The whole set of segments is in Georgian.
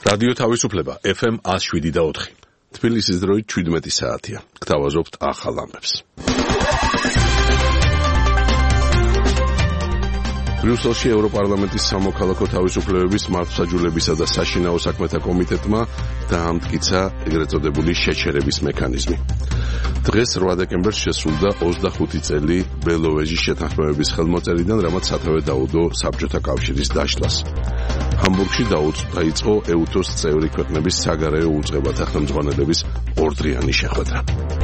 რადიო თავისუფლება FM 107.4. თბილისის დროით 17 საათია. გთავაზობთ ახალ ამბებს. ბრიუსელში ევროპარლამენტის სამოქალაქო თავისუფლებების მართლმსაჯულებისა და საშინაო საქმეთა კომიტეტმა დაამტკიცა ეგრეთ წოდებული შეჩერების მექანიზმი. დღეს 8 დეკემბერს შესრულდა 25 წელი ბელოვეჟის შეთანხმებების ხელმოწერიდან, რამაც სათავე დაუდო საბჭოთა კავშირის დაშლას. ჰამბურგში დაიწყო ეუთოს წევრი ქვეყნების საგარეო უწყებათა ხელმძღვანელების ორდრიანი შეხვედრა.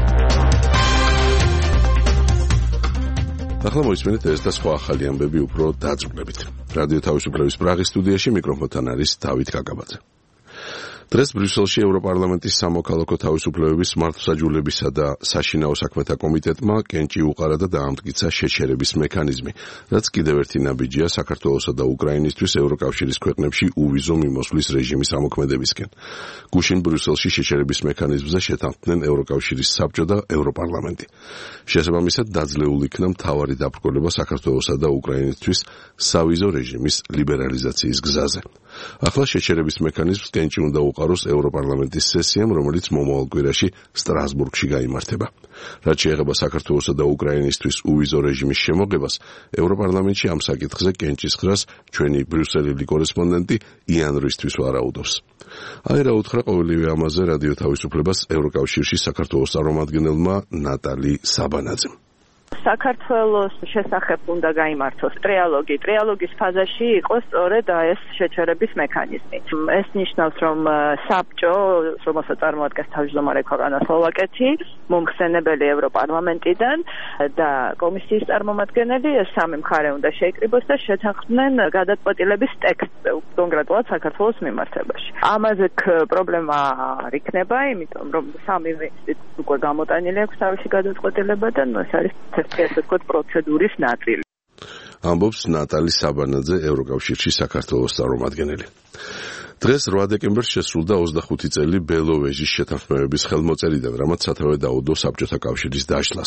ახლა მოისმენთ ეს და სხვა ახალი ამბები უფრო დაწვრილებით. რადიო თავისუფლების პრაღის სტუდიაში მიკროფონთან არის დავით კაკაბაძე. დღეს ბრიუსელში ევროპარლამენტის სამოქალაქო თავისუფლებების მართლმსაჯულებისა და საშინაო საქმეთა კომიტეტმა კენჭი უყარა და დაამტკიცა შეჩერების მექანიზმი, რაც კიდევ ერთი ნაბიჯია საქართველოსა და უკრაინისთვის ევროკავშირის ქვეყნებში უვიზო მიმოსვლის რეჟიმის ამოქმედებისკენ. გუშინ ბრიუსელში შეჩერების მექანიზმზე შეთანხმდნენ ევროკავშირის საბჭო და ევროპარლამენტი. შესაბამისად დაძლეულ იქნა მთავარი დაბრკოლება საქართველოსა და უკრაინისთვის სავიზო რეჟიმის ლიბერალიზაციის გზაზე. ახლა შეჩერების მექანიზმს კენჭი უნდა უყაროს ევროპარლამენტის სესიამ, რომელიც მომავალ კვირაში სტრასბურგში გაიმართება. რაც შეეხება საქართველოსა და უკრაინისთვის უვიზო რეჟიმის შემოღებას, ევროპარლამენტში ამ საკითხზე კენჭის ხრას ჩვენი ბრიუსელელი კორესპონდენტი იან რისთვის ვარაუდობს. აი რა უთხრა ყოველივე ამაზე რადიო თავისუფლებას ევროკავშირში საქართველოს წარმომადგენელმა ნატალი საბანაძემ. საქართველოს შესახებ უნდა გაიმართოს ტრიალოგი. ტრიალოგის ფაზაში იყოს სწორედ ეს შეჩერების მექანიზმი. ეს ნიშნავს, რომ საბჭო, რომელსაც წარმოადგენს თავმჯდომარე ქვეყანა სლოვაკეთი, მომხსენებელი ევროპარლამენტიდან და კომისიის წარმომადგენელი, ეს სამი მხარე უნდა შეიკრიბოს და შეთანხმდნენ გადაწყვეტილების ტექსტზე, კონკრეტულად საქართველოს მიმართებაში. ამაზე პრობლემა არ იქნება, იმიტომ რომ სამივე ინსტიტუტი უკვე გამოტანილი აქვს თავისი გადაწყვეტილება და ეს არის ესე ვთქვათ პროცედურის ნაწილი. ამბობს ნატალი საბანაძე, ევროკავშირში საქართველოს წარმომადგენელი. დღეს 8 დეკემბერს შესრულდა 25 წელი ბელოვეჟის შეთანხმებების ხელმოწერიდან, რამაც სათავე დაუდო საბჭოთა კავშირის დაშლას.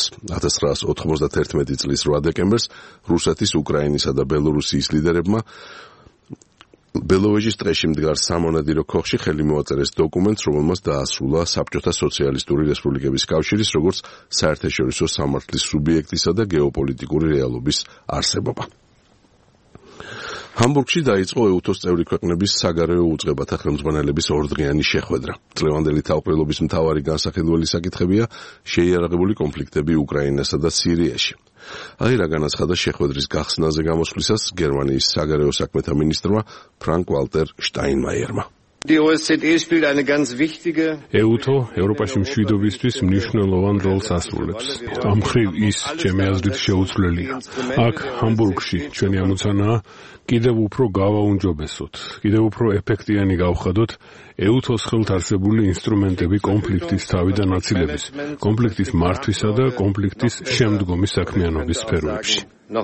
1991 წლის 8 დეკემბერს რუსეთის, უკრაინისა და ბელორუსიის ლიდერებმა ბელოვეჟის ტყეში მდგარ სამონადირო ქოხში ხელი მოაწერეს დოკუმენტს, რომელმაც დაასრულა საბჭოთა სოციალისტური რესპუბლიკების კავშირის როგორც საერთაშორისო სამართლის სუბიექტისა და გეოპოლიტიკური რეალობის არსებობა. ჰამბურგში დაიწყო ეუთოს წევრი ქვეყნების საგარეო უწყებათა ხელმძღვანელების ორდრიანი შეხვედრა. წლევანდელი თავყრილობის მთავარი განსახედველი საკითხებია შეიარაღებული კონფლიქტები უკრაინასა და სირიაში. აი რა განაცხადა შეხვედრის გახსნაზე გამოსვლისას გერმანიის საგარეო საქმეთა მინისტრმა ფრანკ ვალტერ შტაინმაიერმა. ეუთო ევროპაში მშვიდობისთვის მნიშვნელოვან როლს ასრულებს. ამ მხრივ ის, ჩემი აზრით, შეუცვლელია. აქ ჰამბურგში ჩვენი ამოცანაა კიდევ უფრო გავაუნჯობესოთ, კიდევ უფრო ეფექტიანი გავხადოთ ეუთოს ხელთ არსებული ინსტრუმენტები კონფლიქტის თავიდან აცილების, კონფლიქტის მართვისა და კონფლიქტის შემდგომი საქმიანობის სფეროებში.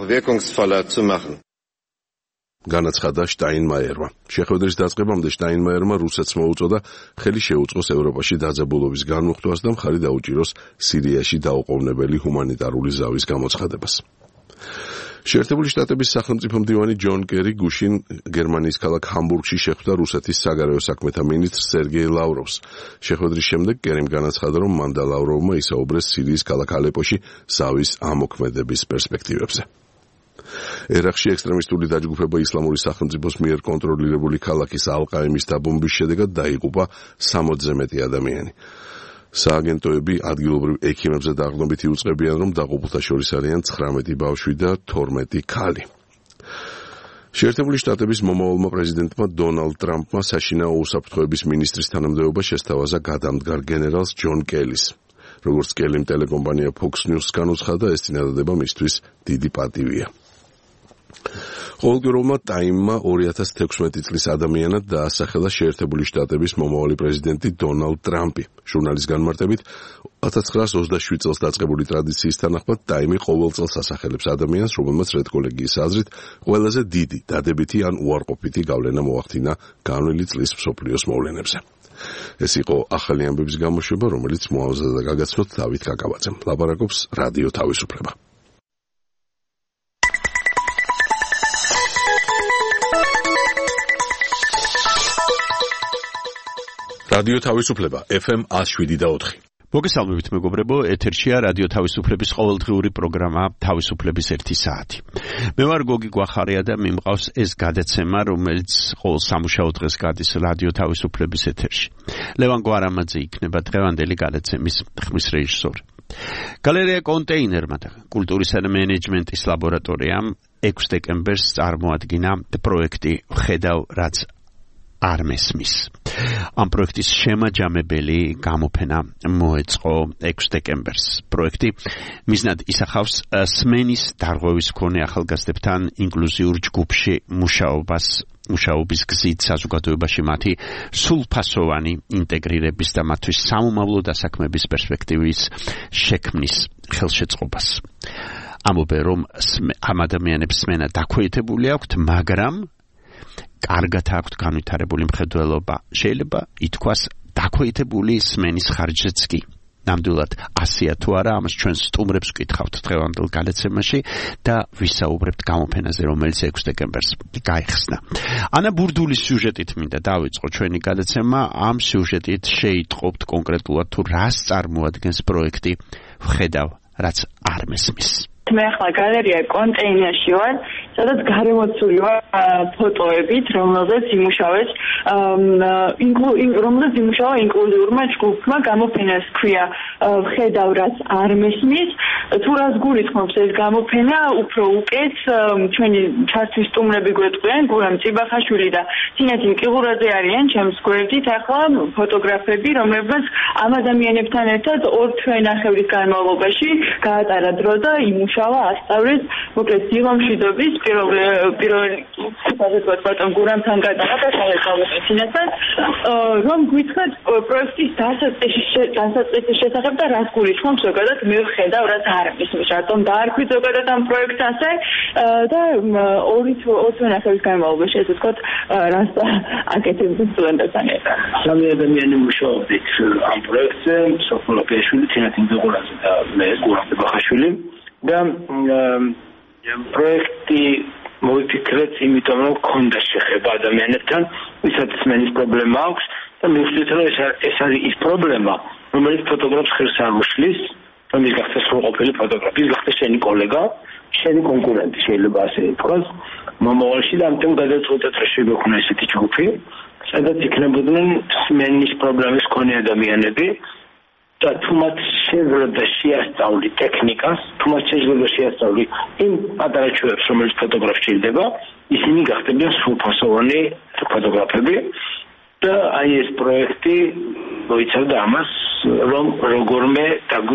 განაცხადა შტაინმაიერმა. შეხვედრის დაწყებამდე შტაინმაიერმა რუსეთს მოუწოდა ხელი შეუწყოს ევროპაში დაძაბულობის განმუხტვას და მხარი დაუჭიროს სირიაში დაუყოვნებელი ჰუმანიტარული ზავის გამოცხადებას. შეერთებული შტატების სახელმწიფო მდივანი ჯონ კერი გუშინ გერმანიის ქალაქ ჰამბურგში შეხვდა რუსეთის საგარეო საქმეთა მინისტრ სერგეი ლავროვს. შეხვედრის შემდეგ კერიმ განაცხადა, რომ მან და ლავროვმა ისაუბრეს სირიის ქალაქ ალეპოში ზავის ამოქმედების პერსპექტივებზე. ერაყში ექსტრემისტული დაჯგუფება ისლამური სახელმწიფოს მიერ კონტროლირებული ქალაქის ალ-ყაიმის დაბომბვის შედეგად დაიღუპა 60-ზე მეტი ადამიანი. სააგენტოები ადგილობრივ ექიმებზე დაყრდნობით იუწყებიან, რომ დაღუპულთა შორის არიან 19 ბავშვი და 12 ქალი. შეერთებული შტატების მომავალმა პრეზიდენტმა დონალდ ტრამპმა საშინაო უსაფრთხოების მინისტრის თანამდებობა შესთავაზა გადამდგარ გენერალს ჯონ კელის. როგორც კელიმ ტელეკომპანია Fox News-ს განუცხადა, ეს წინადადება მისთვის დიდი პატივია. ყოველგვაროვმა ტაიმმა 2016 წლის ადამიანად დაასახელა შეერთებული შტატების მომავალი პრეზიდენტი დონალდ ტრამპი. ჟურნალის განმარტებით 1927 წელს დაწყებული ტრადიციის თანახმად ტაიმი ყოველ წელს ასახელებს ადამიანს, რომელმაც რედკოლეგიის აზრით ყველაზე დიდი დადებითი ან უარყოფითი გავლენა მოახდინა განვლილი წლის მსოფლიოს მოვლენებზე. ეს იყო ახალი ამბების გამოშვება, რომელიც მოამზადა და გაგაცნოთ დავით კაკაბაძემ. ლაპარაკობს რადიო თავისუფლება. რადიო თავისუფლება FM 107.4. მოგესალმებით მეგობრებო, ეთერშია რადიო თავისუფლების ყოველდღიური პროგრამა თავისუფლების 1 საათი. მე ვარ გოგი გვახარია და მიმყავს ეს გადაცემა, რომელიც ყოველ სამუშაო დღეს გადის რადიო თავისუფლების ეთერში. ლევან გვარამაძე იქნება დღევანდელი გადაცემის ხმის რეჟისორი. გალერეა კონტეინერმა და კულტურისა და მენეჯმენტის ლაბორატორიამ 6 დეკემბერს წარმოადგინა პროექტი ვხედავ რაც არ მესმის. ამ პროექტის შემაჯამებელი გამოფენა მოეწყო 6 დეკემბერს. პროექტი მიზნად ისახავს სმენის დარღვევის მქონე ახალგაზრდებთან ინკლუზიურ ჯგუფში მუშაობის გზით საზოგადოებაში მათი სრულფასოვანი ინტეგრირების და მათთვის სამომავლო დასაქმების პერსპექტივის შექმნის ხელშეწყობას. ამბობენ, რომ ამ ადამიანებს სმენა დაქვეითებული აქვთ, მაგრამ კარგად აქვთ განვითარებული მხედველობა. შეიძლება ითქვას დაქვეითებული სმენის ხარჯზეც კი. ნამდვილად ასია თუ არა, ამას ჩვენ სტუმრებს ვკითხავთ დღევანდელ გადაცემაში და ვისაუბრებთ გამოფენაზე, რომელიც 6 დეკემბერს გაიხსნა. ანა ბურდულის სიუჟეტით მინდა დავიწყო ჩვენი გადაცემა. ამ სიუჟეტით შეიტყობთ კონკრეტულად თუ რას წარმოადგენს პროექტი ვხედავ რაც არ მესმის. მე ახლა გალერეა კონტეინერში ვარ, სადაც გარემოცული ვარ ფოტოებით, რომელზეც იმუშავა ინკლუზიურმა ჯგუფმა. გამოფენას ქვია ვხედავ რაც არ მესმის. თუ რას გულისხმობს ეს გამოფენა, უფრო უკეთ ჩვენი ჩართვის სტუმრები გვეტყვიან, გურამ წიბახაშვილი და თინათი მკიღურაძე არიან ჩემს გვერდით. ახლა ფოტოგრაფები, რომლებიც ამ ადამიანებთან ერთად 2 თვენახევრის განმავლობაში გაატარა დრო და იმუშავა, ასწავლეს მოკლედ სიღამშიდობის პირველი ბატონ გურამთან გადაყა და თავისთავად რომ გვითხრათ პროექტის დასაწყისის შესახებ და რას გულისხმობს ზოგადად მე ვხედავ რაც არ მესმის. რატომ დაარქვით ზოგადად ამ პროექტს ასე და 2 თვენახევრის განმავლობაში ესე ვთქვათ რას აკეთებს სტუდენტებთან ერთად. სამი ადამიანი მუშაობდით ამ პროექტზე, სოფია პეშვილი, თინათი მკიღურაძე და მე გურამ წიბახაშვილი. და პროექტი მოვიფიქრეთ, იმიტომ რომ ქონდა შეხება ადამიანებთან, ვისაც სმენის პრობლემა აქვს და მივხვდით, რომ ეს არის ის პრობლემა, რომელიც ფოტოგრაფს ხერს არ უშლის, რომ ის გახდეს სრულყოფილი ფოტოგრაფი, ის გახდეს შენი კოლეგა, შენი კონკურენტი, შეიძლება ასე ითქვას. მომავალში და ამიტომ გადაწყვეტეთ, რომ შეგვექმნა ესეთი ჯგუფი, სადაც იქნებოდნენ სმენის პრობლემის მქონე ადამიანები. და თუ მათ შეიძლება შეასწავლი ტექნიკას, თუ მათ შეიძლება შეასწავლი იმ პატარა ჩვევებს, რომელიც ფოტოგრაფს ჭირდება, ისინი გახდებიან სრულფასოვანი ფოტოგრაფები. და აი ეს პროექტი მოიცავდა ამას, რომ როგორმე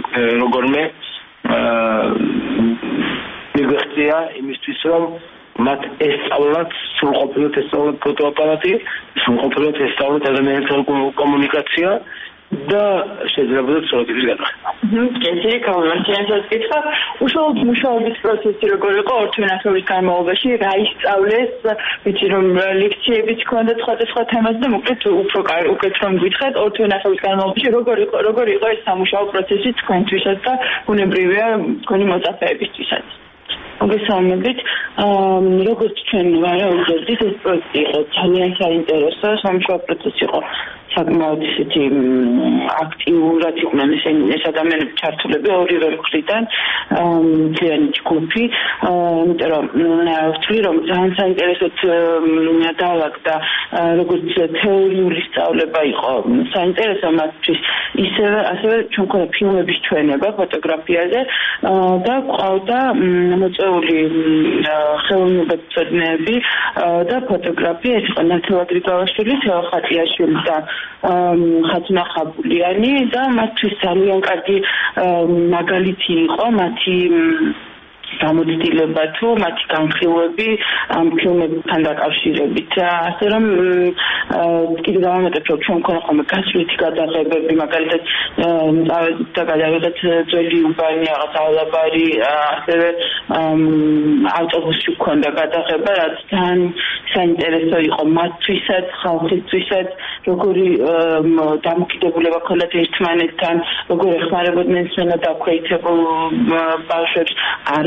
მიგახტია იმისთვის, რომ მათ ესწავლათ სრულყოფილად ესწავლათ ფოტოაპარატი, სრულყოფილად ესწავლათ ადამიანთან კომუნიკაცია. და შეიძლება ცოტათი გადახდა. კეთილი კომუნიკაციასაც კითხა. უშუალოდ მუშაობის პროცესი როგორ იყო 2 თვენახევრის განმავლობაში, რა ისწავლეს, ვიცი რომ ლექციებიც ჰქონდა სხვადასხვა თემაზე და მოკლედ უფრო უკეთ რომ გითხრათ 2 თვენახევრის განმავლობაში როგორ იყო ეს სამუშაო პროცესი თქვენთვისაც და ბუნებრივია თქვენი მოწაფეებისთვისაც. მოგესალმებით. როგორც ჩვენ ვარაუდობდით, ეს პროექტი იყო ძალიან საინტერესო, სამუშაო პროცესი იყო საკმაოდ ისეთი აქტიურად იყვნენ ეს ადამიანები ჩართულები ორივე მხრიდან, მთლიანი ჯგუფი, იმიტომ რომ ვთვლი რომ ძალიან საინტერესოდ დავაგდა როგორც თეორიული სწავლება იყო საინტერესო მათთვის, ასევე ჩვენ მქონდა ფილმების ჩვენება ფოტოგრაფიაზე და ყავდა მოწვეული ხელოვნებაცოდნეები და ფოტოგრაფია, ეს იყო ნათელვა გრიგოლაშვილი, თეო ხატიაშვილი და ხათუნა ხაბულიანი და მათთვის ძალიან კარგი მაგალითი იყო მათი გამოცდილება თუ მათი განხილვები ამ ფილმებთან დაკავშირებით. ასე რომ კიდევ დავამატებ, რომ ჩვენ მქონდა ხოლმე გასვლითი გადაღებები, მაგალითად და გადავიღეთ ძველი უბანი, რაღაც ალაბარი, ასევე ავტობუსში მქონდა გადაღება, რაც ძალიან საინტერესო იყო მათთვისაც, ხალხისთვისაც, როგორი დამოკიდებულება ქონდათ ერთმანეთთან, როგორ ეხმარებოდნენ სცენა დაქვეითებულ ბავშვებს, არა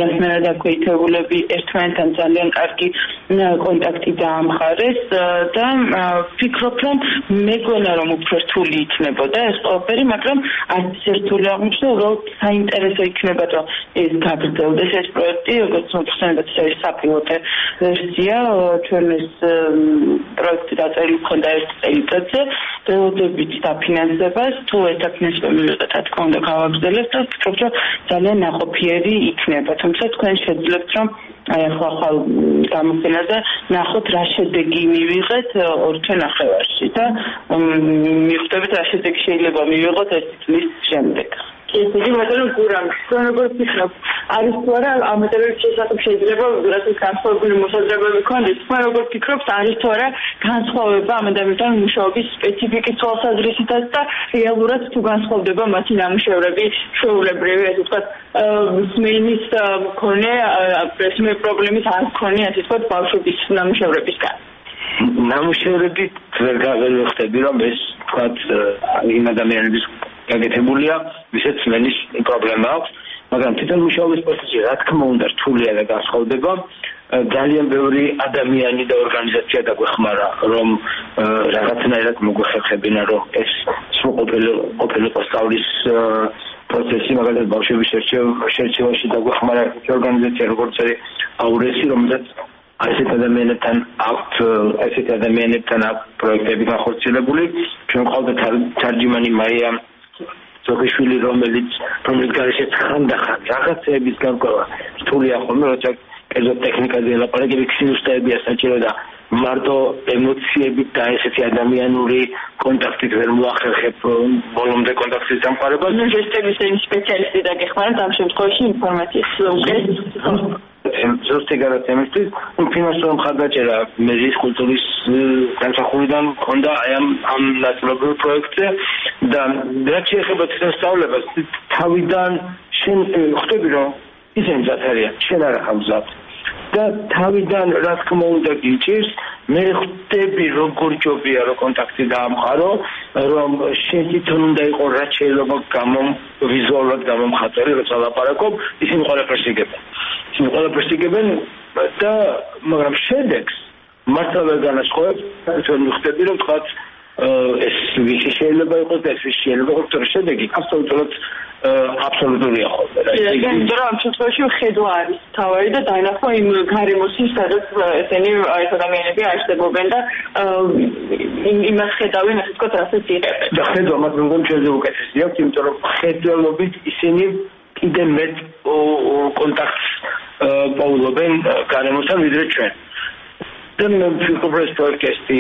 ხალისმერად აქვეითებულები ერთმანეთთან ძალიან კარგი კონტაქტი დაამხარეს და ვფიქრობ, რომ მეგონა რომ უფრო რთული იქნებოდა ეს ყველაფერი, მაგრამ არც რთული აღმოჩნდა, უბრალოდ საინტერესო იქნება, რომ ეს გაგრძელდეს ეს პროექტი, როგორც მოხსენებათ, ეს საპილოტო ვერსია, ჩვენ ეს პროექტი დაწერილი ჰქონდა 1 წელიწადზე, ველოდებით დაფინანსებას, თუ ეს დაფინანსება მივიღეთ, რა თქმა უნდა, გავაგრძელებთ და ვფიქრობ, რომ ძალიან ნაყოფიერი იქნება, თუმცა თქვენ შეძლებთ, რომ აი ახლა გამოფენაზე ნახოთ რა შედეგი მივიღეთ 2 თვე ნახევარში და მიხვდებით რა შედეგი შეიძლება მივიღოთ ეს წლის შემდეგ. ეს იგი მაგრამ გურამ როგორ ვფიქრობ არის თუ არა ამატებების შესახებ შეიძლება რასაც განსხვავებული მოსაზრებები ქონდეს მაგრამ როგორ ვფიქრობ არის თუ არა განსხვავება ამ ადამიანთან მუშაობის სპეციფიკის თვალსაზრისითაც და რეალურად თუ განსხვავდება მათი ნამუშევრები შეულებრივი ასე ვთქვათ სმენის მქონე პრესმე პრობლემის არ მქონე ასე ვთქვათ ბავშვების ნამუშევრებისგან ნამუშევრები ვერ გავხდები რომ ეს ვთქვათ იმ ადამიანების გაკეთებულია, ვისაც სმენის პრობლემა აქვს, მაგრამ თვითონ მუშაობის პროცესი რა თქმა უნდა რთულია და განსხვავდება. ძალიან ბევრი ადამიანი და ორგანიზაცია დაგვეხმარა, რომ რაღაცნაირად მოგვეხერხებინა, რომ ეს სრულყოფილიყო სწავლის პროცესი, მაგალითად ბავშვების შერჩევაში დაგვეხმარა ორგანიზაცია, როგორც აურესი, რომელსაც ასეთ ადამიანებთან აქვთ პროექტები განხორციელებული. ჩვენ ყავდა თარჯიმანი მაია ზოღიშვილი, რომელიც გარეშეც ხანდახან რაღაცების განკვევა რთულია ხოლმე, როცა კერძო ტექნიკაზე ელაპარაკები, ქსილოსტაებია საჭირო და მარტო ემოციებით და ესეთი ადამიანური კონტაქტით ვერ მოახერხებ ბოლომდე კონტაქტის დამყარებას. ჟესტების სპეციალისტი დაგეხმაროთ ამ შემთხვევაში ინფორმაციის უკეთ. ზუსტი გადაცემისთვის ფინანსური მხარდაჭერა მეზის კულტურის განსახურიდან ჰქონდა აი ამ ნაწილობრივ პროექტზე და რაც შეეხება სწავლებას თავიდან შენ ხვდები რომ ისინი ზათარია შენ არ ახამზად და თავიდან რა თქმა უნდა გიჭირს მე ხვდები როგორ ჯობია რომ კონტაქტი დაამყარო რომ შენ თვითონ უნდა იყო რაც შეიძლება ვიზუალურად გამომხატვარი როცა ლაპარაკობ ისინი ყველაფერს იგებენ და მაგრამ შედეგს მართლა ვერ განასხვავებს ჩვენ ვხვდები რომ თქვათ ეს ვისი შეიძლება იყოს და ეს ვისი შეიძლება იყოს თორე შედეგი აბსოლუტურია ხოლმე რა იმიტომ რომ ამ შემთხვევაში ხედვა არის თავარი და დაინახო იმ გარემოში სადაც ესენი ეს ადამიანები არსებობენ და იმას ხედავენ ასე ვთქვათ რასაც იღებენ და ხედვა მაგრამ ჩვენზე უკეთესია იმიტომ რომ ხედველობით ისინი კიდე მეტ კონტაქტს პოულობენ გარემოსთან ვიდრე ჩვენ და მე ვფიქრობ რომ ეს პროექტი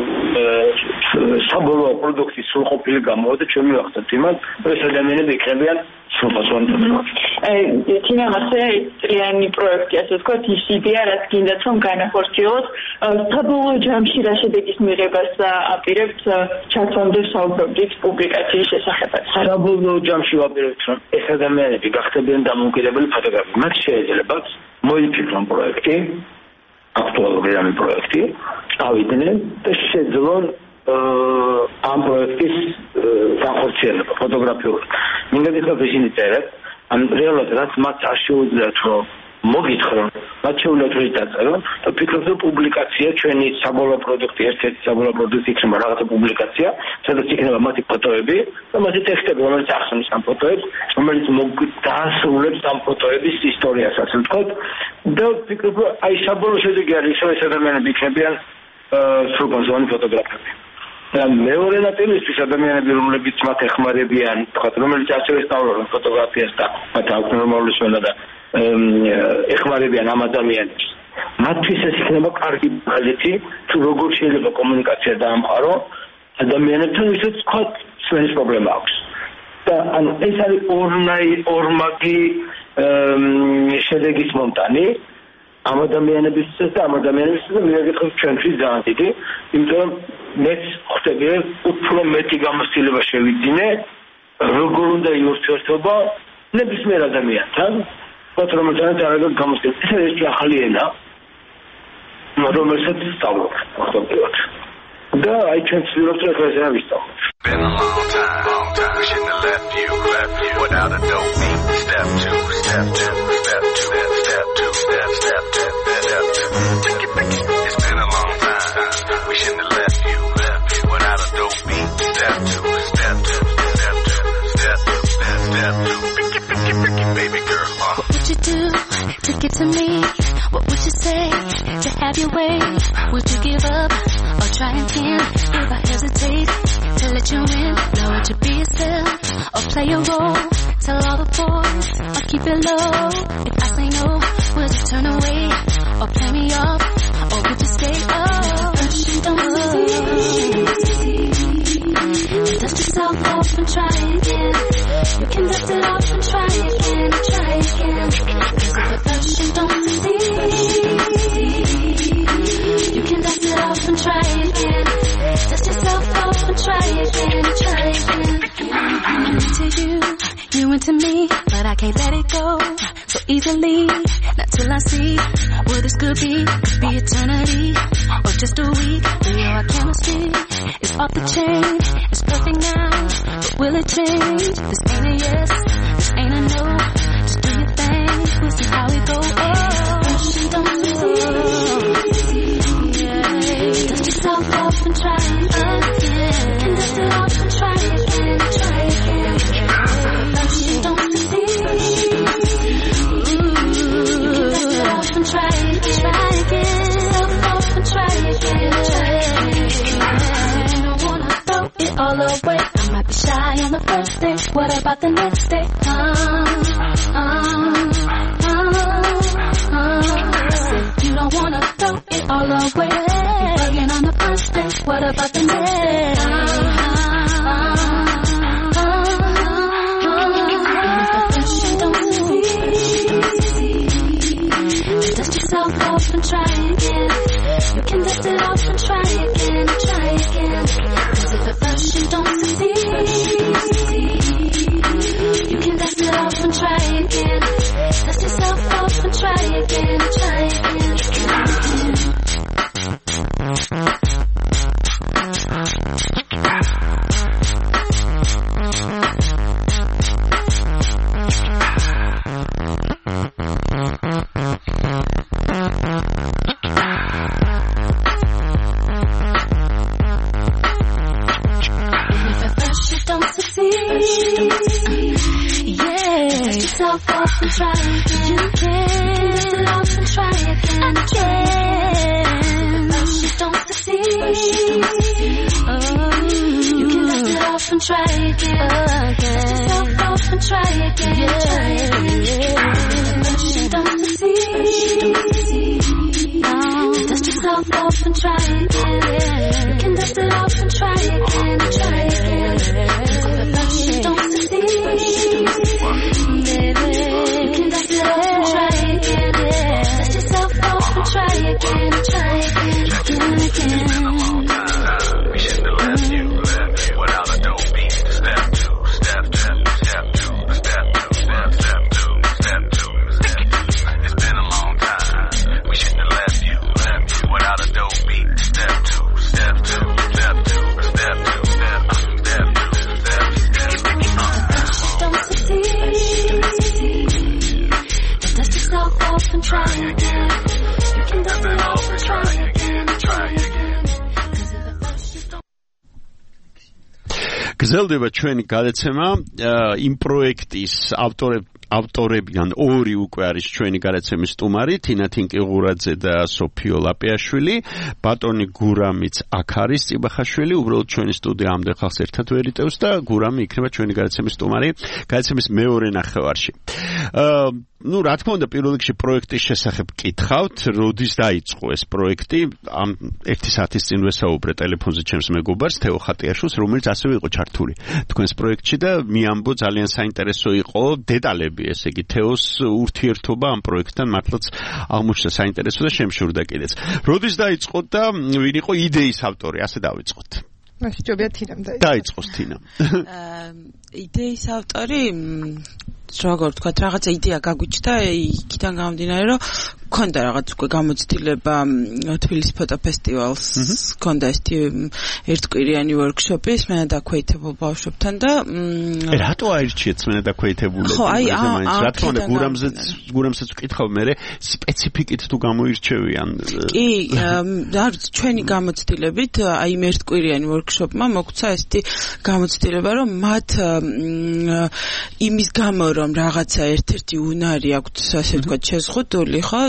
საბოლოო პროდუქტის სრულყოფილი გამოვა ჩვენ მივახცევთ იმას რომ ეს ადამიანები იქნებიან სრულყოფილი თინამასე წლიანი პროექტი ასე ვთქვათ ის იდეა რაც გინდათ რომ განახორციელოთ საბოლოო ჯამში რა შედეგის მიღებას აპირებთ ჩათვალდე საუბრობთ პუბლიკაციის შესახებაც საბოლოო ჯამში ვაპირებთ რომ ეს ადამიანები გახდებიან დამოუკიდებელი ფოტოგრაფი მათ შეიძლება მოიფიქრონ პროექტი აქტუალური რამე პროექტი წავიდნენ და შეძლონ ამ პროექტის განხორციელება ფოტოგრაფიულად. მინდა გითხრათ ისინი წერენ, ან რეალურად რაც მათ არ შეუძლიათ რომ მოგითხრონ, მათ შეუძლიათ რომ დაწერონ და ვფიქრობ რომ პუბლიკაცია ჩვენი საბოლოო პროდუქტი ერთ-ერთი საბოლოო პროდუქტი იქნება რაღაცა პუბლიკაცია, სადაც იქნება მათი ფოტოები და მათი ტექსტები, რომელიც ახსნის ამ ფოტოებს, რომელიც დაასრულებს ამ ფოტოების ისტორიას, ასე ვთქვათ. და ვფიქრობ რომ აი საბოლოო შედეგი არის რომ ეს ადამიანები იქნებიან სრულგაზოვანი ფოტოგრაფები. და მეორე ნაწილისთვის ადამიანები რომლებიც მათ ეხმარებიან, თქვათ რომელიც ასევე სწავლობენ ფოტოგრაფიას და მათ აქვს ნორმალური სვენა და ეხმარებიან ამ ადამიანებს. მათთვის ეს იქნება კარგი ბაზეთი თუ როგორ შეიძლება კომუნიკაცია დაამყარო ადამიანებთან, ვისაც თქვათ სვენის პრობლემა აქვს. და ანუ ეს არის ორმაგი შედეგის მომტანი ამ ადამიანებისთვის და ამ ადამიანებისთვის და მინდა გითხრათ ჩვენთვის ძალიან დიდი, იმიტომ რომ მეც ხვდები უფრო მეტი გამოცდილება შევიძინე როგორ უნდა იურთიერთობა ნებისმიერ ადამიანთან, რომელსაც არ აქვს გამოცდილება. ეს არის ახალი ენა, რომელსაც სწავლობ ახლა. და აი ჩვენ ვცდილობთ რომ ეს ენა ვისწავლოთ. Been a long time, wishing to left you, without a dope beat, step two, do to get to me? What would you say to have your way? Would you give up or try again? If I hesitate to let you in, now would you be yourself or play a role? Tell all the boys or keep it low. If I say no, would you turn away or play me off? Or would you stay up? Don't see. Dust yourself off and try again. You can dust it off and try again. Try again. Cause if at first you don't succeed, you can dust it off and try again. Dust yourself off and try again. Try again. I'm into you, you into me, but I can't let it go so easily. Not till I see what this could be. Could be eternity or just a week. We know our chemistry is off the chain. It's perfect now, but will it change? This ain't a yes, this ain't a no. Just do your thing, we'll see how it goes. Don't succeed. Yeah. Dust yourself off and try again. You can dust it off and try again. Try again. Don't succeed. You can dust it off and try again. Try again. Dust yourself off and try again. Try again. You don't wanna throw it all away. I might be shy on the first day. What about the next day? You don't wanna throw it all away. You're bugging on the first day. What about the next? Dust yourself off and try again. You can dust it off and try again. Try again. Cause if at first you don't succeed, you can dust it off and try again. Dust yourself off and try again. Try again. Off and try again. You can dust it off and try again. Again. But you don't succeed. You can dust it off and try again. Dust yourself off and try again. Try again. But you don't succeed. Dust yourself off and try again. You can dust it off and try again. Try again. But you don't succeed. You can dust it off and try again. Dust yourself off and try again. Try again. We shouldn't have left you without a dope beat. Step two, step two, step two, step two, step two, step two. It's been a long time. We shouldn't have left you without a dope beat. Step two, step two, step two, step two, step two, step two, step two. Don't succeed. Dust yourself off and try again. You can dust it off and try again. Try again. გრძელდება ჩვენი გადაცემა იმ პროექტის ავტორებიდან ორი უკვე არის ჩვენი გადაცემის სტუმარი თინა თინკიღურაძე და სოფიო ლაპიაშვილი ბატონი გურამიც აქ არის წიბახაშვილი უბრალოდ ჩვენი სტუდია ამდენ ხალხს ერთად ვერიტევს და გურამი იქნება ჩვენი გადაცემის სტუმარი გადაცემის მეორე ნახევარში ну, რა თქმა უნდა, პირველ რიგში პროექტის შესახებ გკითხავთ, როდის დაიწყო ეს პროექტი? ამ 1 საათის წინ ვესაუბრე ტელეფონზე ჩემს მეგობარს, თეო ხატიაშვილს, რომელიც ასევე იყო ჩართული თქვენს პროექტში და მიამბო ძალიან საინტერესო იყო დეტალები, ესე იგი, თეოს ურთიერთობა ამ პროექტთან მართლაც აღმოჩნდა საინტერესო და შემშურდა კიდეც. როდის დაიწყო და ვინ იყო იდეის ავტორი? ასე დავიწყოთ. მაშინ თინამ დაიწყოს თინა. იდეის ავტორი როგორ თქვა, რაღაცა იდეა გაგვიჩნდა, იქიდან გამომდინარე, რომ მქონდა რაღაც უკვე გამოცდილება თბილისის ფოტოფესტივალს მქონდა ესეთი ერთკვირიანი ვორქშოპის მენადაქვეითებულ ბავშვებთან და რატო აირჩიეთ მენადაქვეითებულები? ხო, აი რა თქმა უნდა გურამსაც ვკითხავ მე სპეციფიკით თუ გამოირჩევიან. კი, არის ჩვენი გამოცდილებით აი იმ ერთკვირიანი ვორქშოპმა მოგვცა ესეთი გამოცდილება რომ მათ იმის გამო რომ რაღაცა ერთ-ერთი უნარი აქვთ ასე ვთქვათ შეზღუდული ხო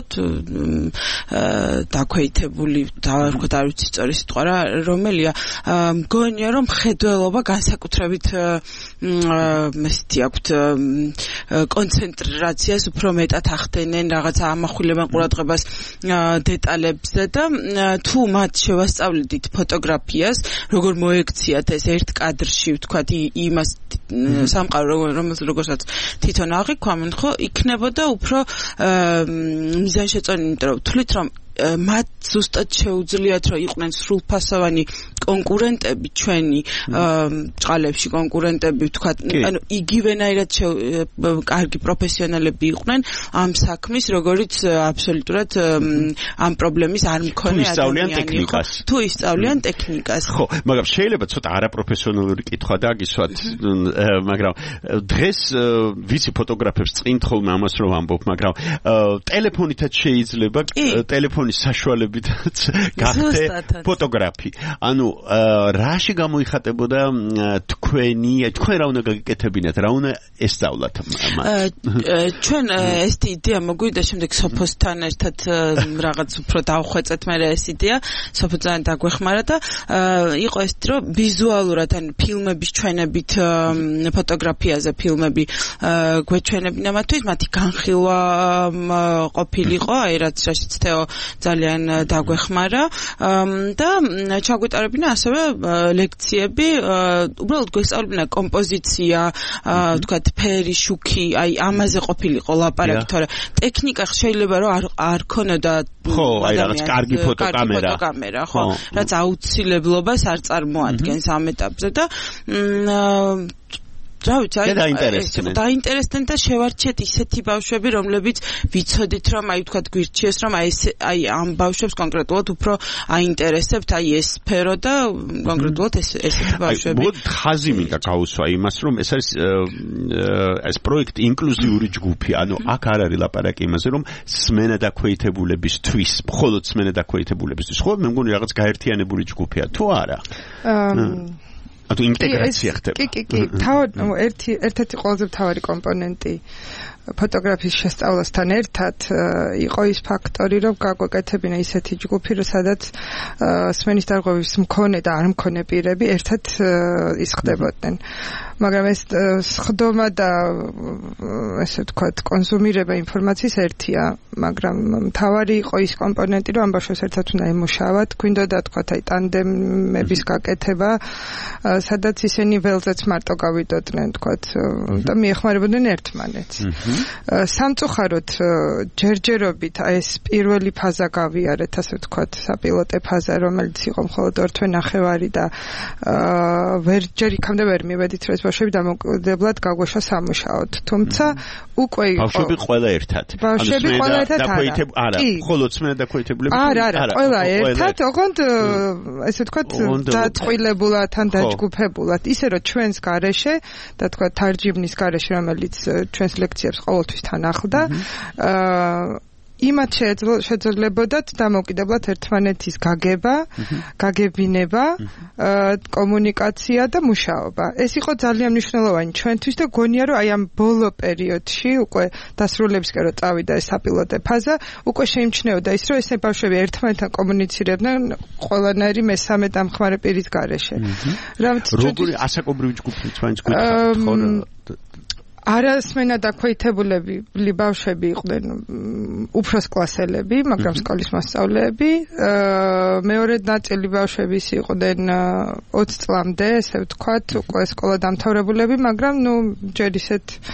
დაქვეითებული დავარქვათ არ ვიცი სწორი სიტყვა რა რომელია მგონია რომ მხედველობა განსაკუთრებით ესეთი აქვთ კონცენტრაციას უფრო მეტად ახდენენ რაღაცა ამახვილებენ ყურადღებას დეტალებზე და თუ მათ შევასწავლდით ფოტოგრაფიას როგორ მოექციათ ეს ერთ კადრში ვთქვათ იმას სამყარო რომელსაც თვითონ აღიქვამენ ხო იქნებოდა უფრო მიზანშეწონილი იმიტომ რომ თვლით რომ მათ ზუსტად შეუძლიათ რომ იყვნენ სრულფასოვანი კონკურენტები ჩვენი წყალებში კონკურენტები ვთქვათ ანუ იგივენაირად კარგი პროფესიონალები იყვნენ ამ საქმის როგორიც აბსოლუტურად ამ პრობლემის არ მქონე ადამიანები თუ ისწავლიან ტექნიკას ხო მაგრამ შეიძლება ცოტა არაპროფესიონალური კითხვა დაგისვათ მაგრამ დღეს ვიცი ფოტოგრაფებს წინთ ხოლმე ამას რომ ამბობ მაგრამ ტელეფონითაც შეიძლება ტელეფონის საშუალებითაც გახდე ფოტოგრაფი. ანუ რაში გამოიხატებოდა თქვენ რა უნდა გაგიკეთებინათ, რა უნდა ესწავლათ ჩვენ ეს იდეა მოგვიდა შემდეგ სოფოსთან ერთად რაღაც უფრო დავხვეწეთ მე ეს იდეა სოფოსთან დაგვეხმარა და იყო ეს რომ ვიზუალურად ან ფილმების ჩვენებით ფოტოგრაფიაზე ფილმები გვეჩვენებინა მათთვის მათი განხილვა ყოფილიყო აი რაც რაშიც თეო ძალიან დაგვეხმარა და ჩაგვეტარებინა ასევე ლექციები უბრალოდ გვესწავლებინა კომპოზიცია ვთქვათ ფერი შუქი აი ამაზე ყოფილიყო ლაპარაკი თორე ტექნიკა შეიძლება რომ არ ქონოდა ხო აი რაღაც კარგი ფოტოკამერა ხო რაც აუცილებლობას არ წარმოადგენს ამ ეტაპზე და რა ვიცი დაინტერესდნენ და შევარჩიეთ ისეთი ბავშვები რომლებიც ვიცოდით რომ აი ვთქვათ გვირჩიეს რომ აი ამ ბავშვებს კონკრეტულად უფრო აინტერესებთ აი ეს სფერო და კონკრეტულად ესეთი ბავშვები აი ხაზი მინდა გაუსვა იმას რომ ეს არის ეს პროექტი ინკლუზიური ჯგუფი ანუ აქ არ არის ლაპარაკი იმაზე რომ სმენადაქვეითებულებისთვის მხოლოდ სმენადაქვეითებულებისთვის ხო მე მგონი რაღაც გაერთიანებული ჯგუფია თუ არა თუ ინტეგრაცია ხდება. კი. ერთ-ერთი ყველაზე მთავარი კომპონენტი ფოტოგრაფიის შესწავლასთან ერთად იყო ის ფაქტორი, რომ გაგვეკეთებინა ისეთი ჯგუფი, სადაც სმენის დარღვევის მქონე და არ მქონე პირები ერთად ისხდებოდნენ. მაგრამ ეს სხდომა და ესე ვთქვათ, კონსუმირება ინფორმაციის ერთია, მაგრამ მთავარი იყო ის კომპონენტი, რომ ამ ბავშვებს ერთად უნდა ემუშავათ, გვინდოდა თქვათ აი ტანდემების გაკეთება, სადაც ისინი ველზეც მარტო გავიდოდნენ, თქვათ, და მიეხმარებოდნენ ერთმანეთს. სამწუხაროდ ჯერჯერობით ეს პირველი ფაზა გავიარეთ, ასე ვთქვათ, საპილოტე ფაზა, რომელიც იყო მხოლოდ 2 თვე ნახევარი და ჯერ იქამდე ვერ მივედით, რომ ეს ბავშვები დამოკიდებლად გაგვეშვა სამუშაოდ. თუმცა უკვე იყო ბავშვები ყველა ერთად. ბავშვები ყველა ერთად არა. მხოლოდ სმენადაქვეითებულები. არა, ყველა ერთად, ოღონდ ესე ვთქვათ, დაწყვილებულად ან დაჯგუფებულად, ისე რომ ჩვენს გარეშე და თქვათ თარჯიმნის გარეშე, რომელიც ჩვენს ლექციებს ყოველთვის თან ახლდა, იმათ შეძლებოდათ დამოუკიდებლად ერთმანეთის გაგება, გაგებინება, კომუნიკაცია და მუშაობა. ეს იყო ძალიან მნიშვნელოვანი ჩვენთვის და გონია რომ აი ამ ბოლო პერიოდში უკვე დასრულებისკენ რო წავიდა ეს საპილოტე ფაზა, უკვე შეიმჩნეოდა ის რომ ეს ბავშვები ერთმანეთთან კომუნიცირებდნენ ყველანაირი მესამე დამხმარე პირის გარეშე. როგორი ასაკობრივი ჯგუფი ჩვენს გვითხართ ხო? არასმენადაქვეითებულები ბავშვები იყვნენ უფროს კლასელები, მაგრამ სკოლის მასწავლეები. მეორე ნაწილი ბავშვების იყვნენ 20 წლამდე, ესე ვთქვათ, უკვე სკოლა დამთავრებულები, მაგრამ ჯერ ისეთ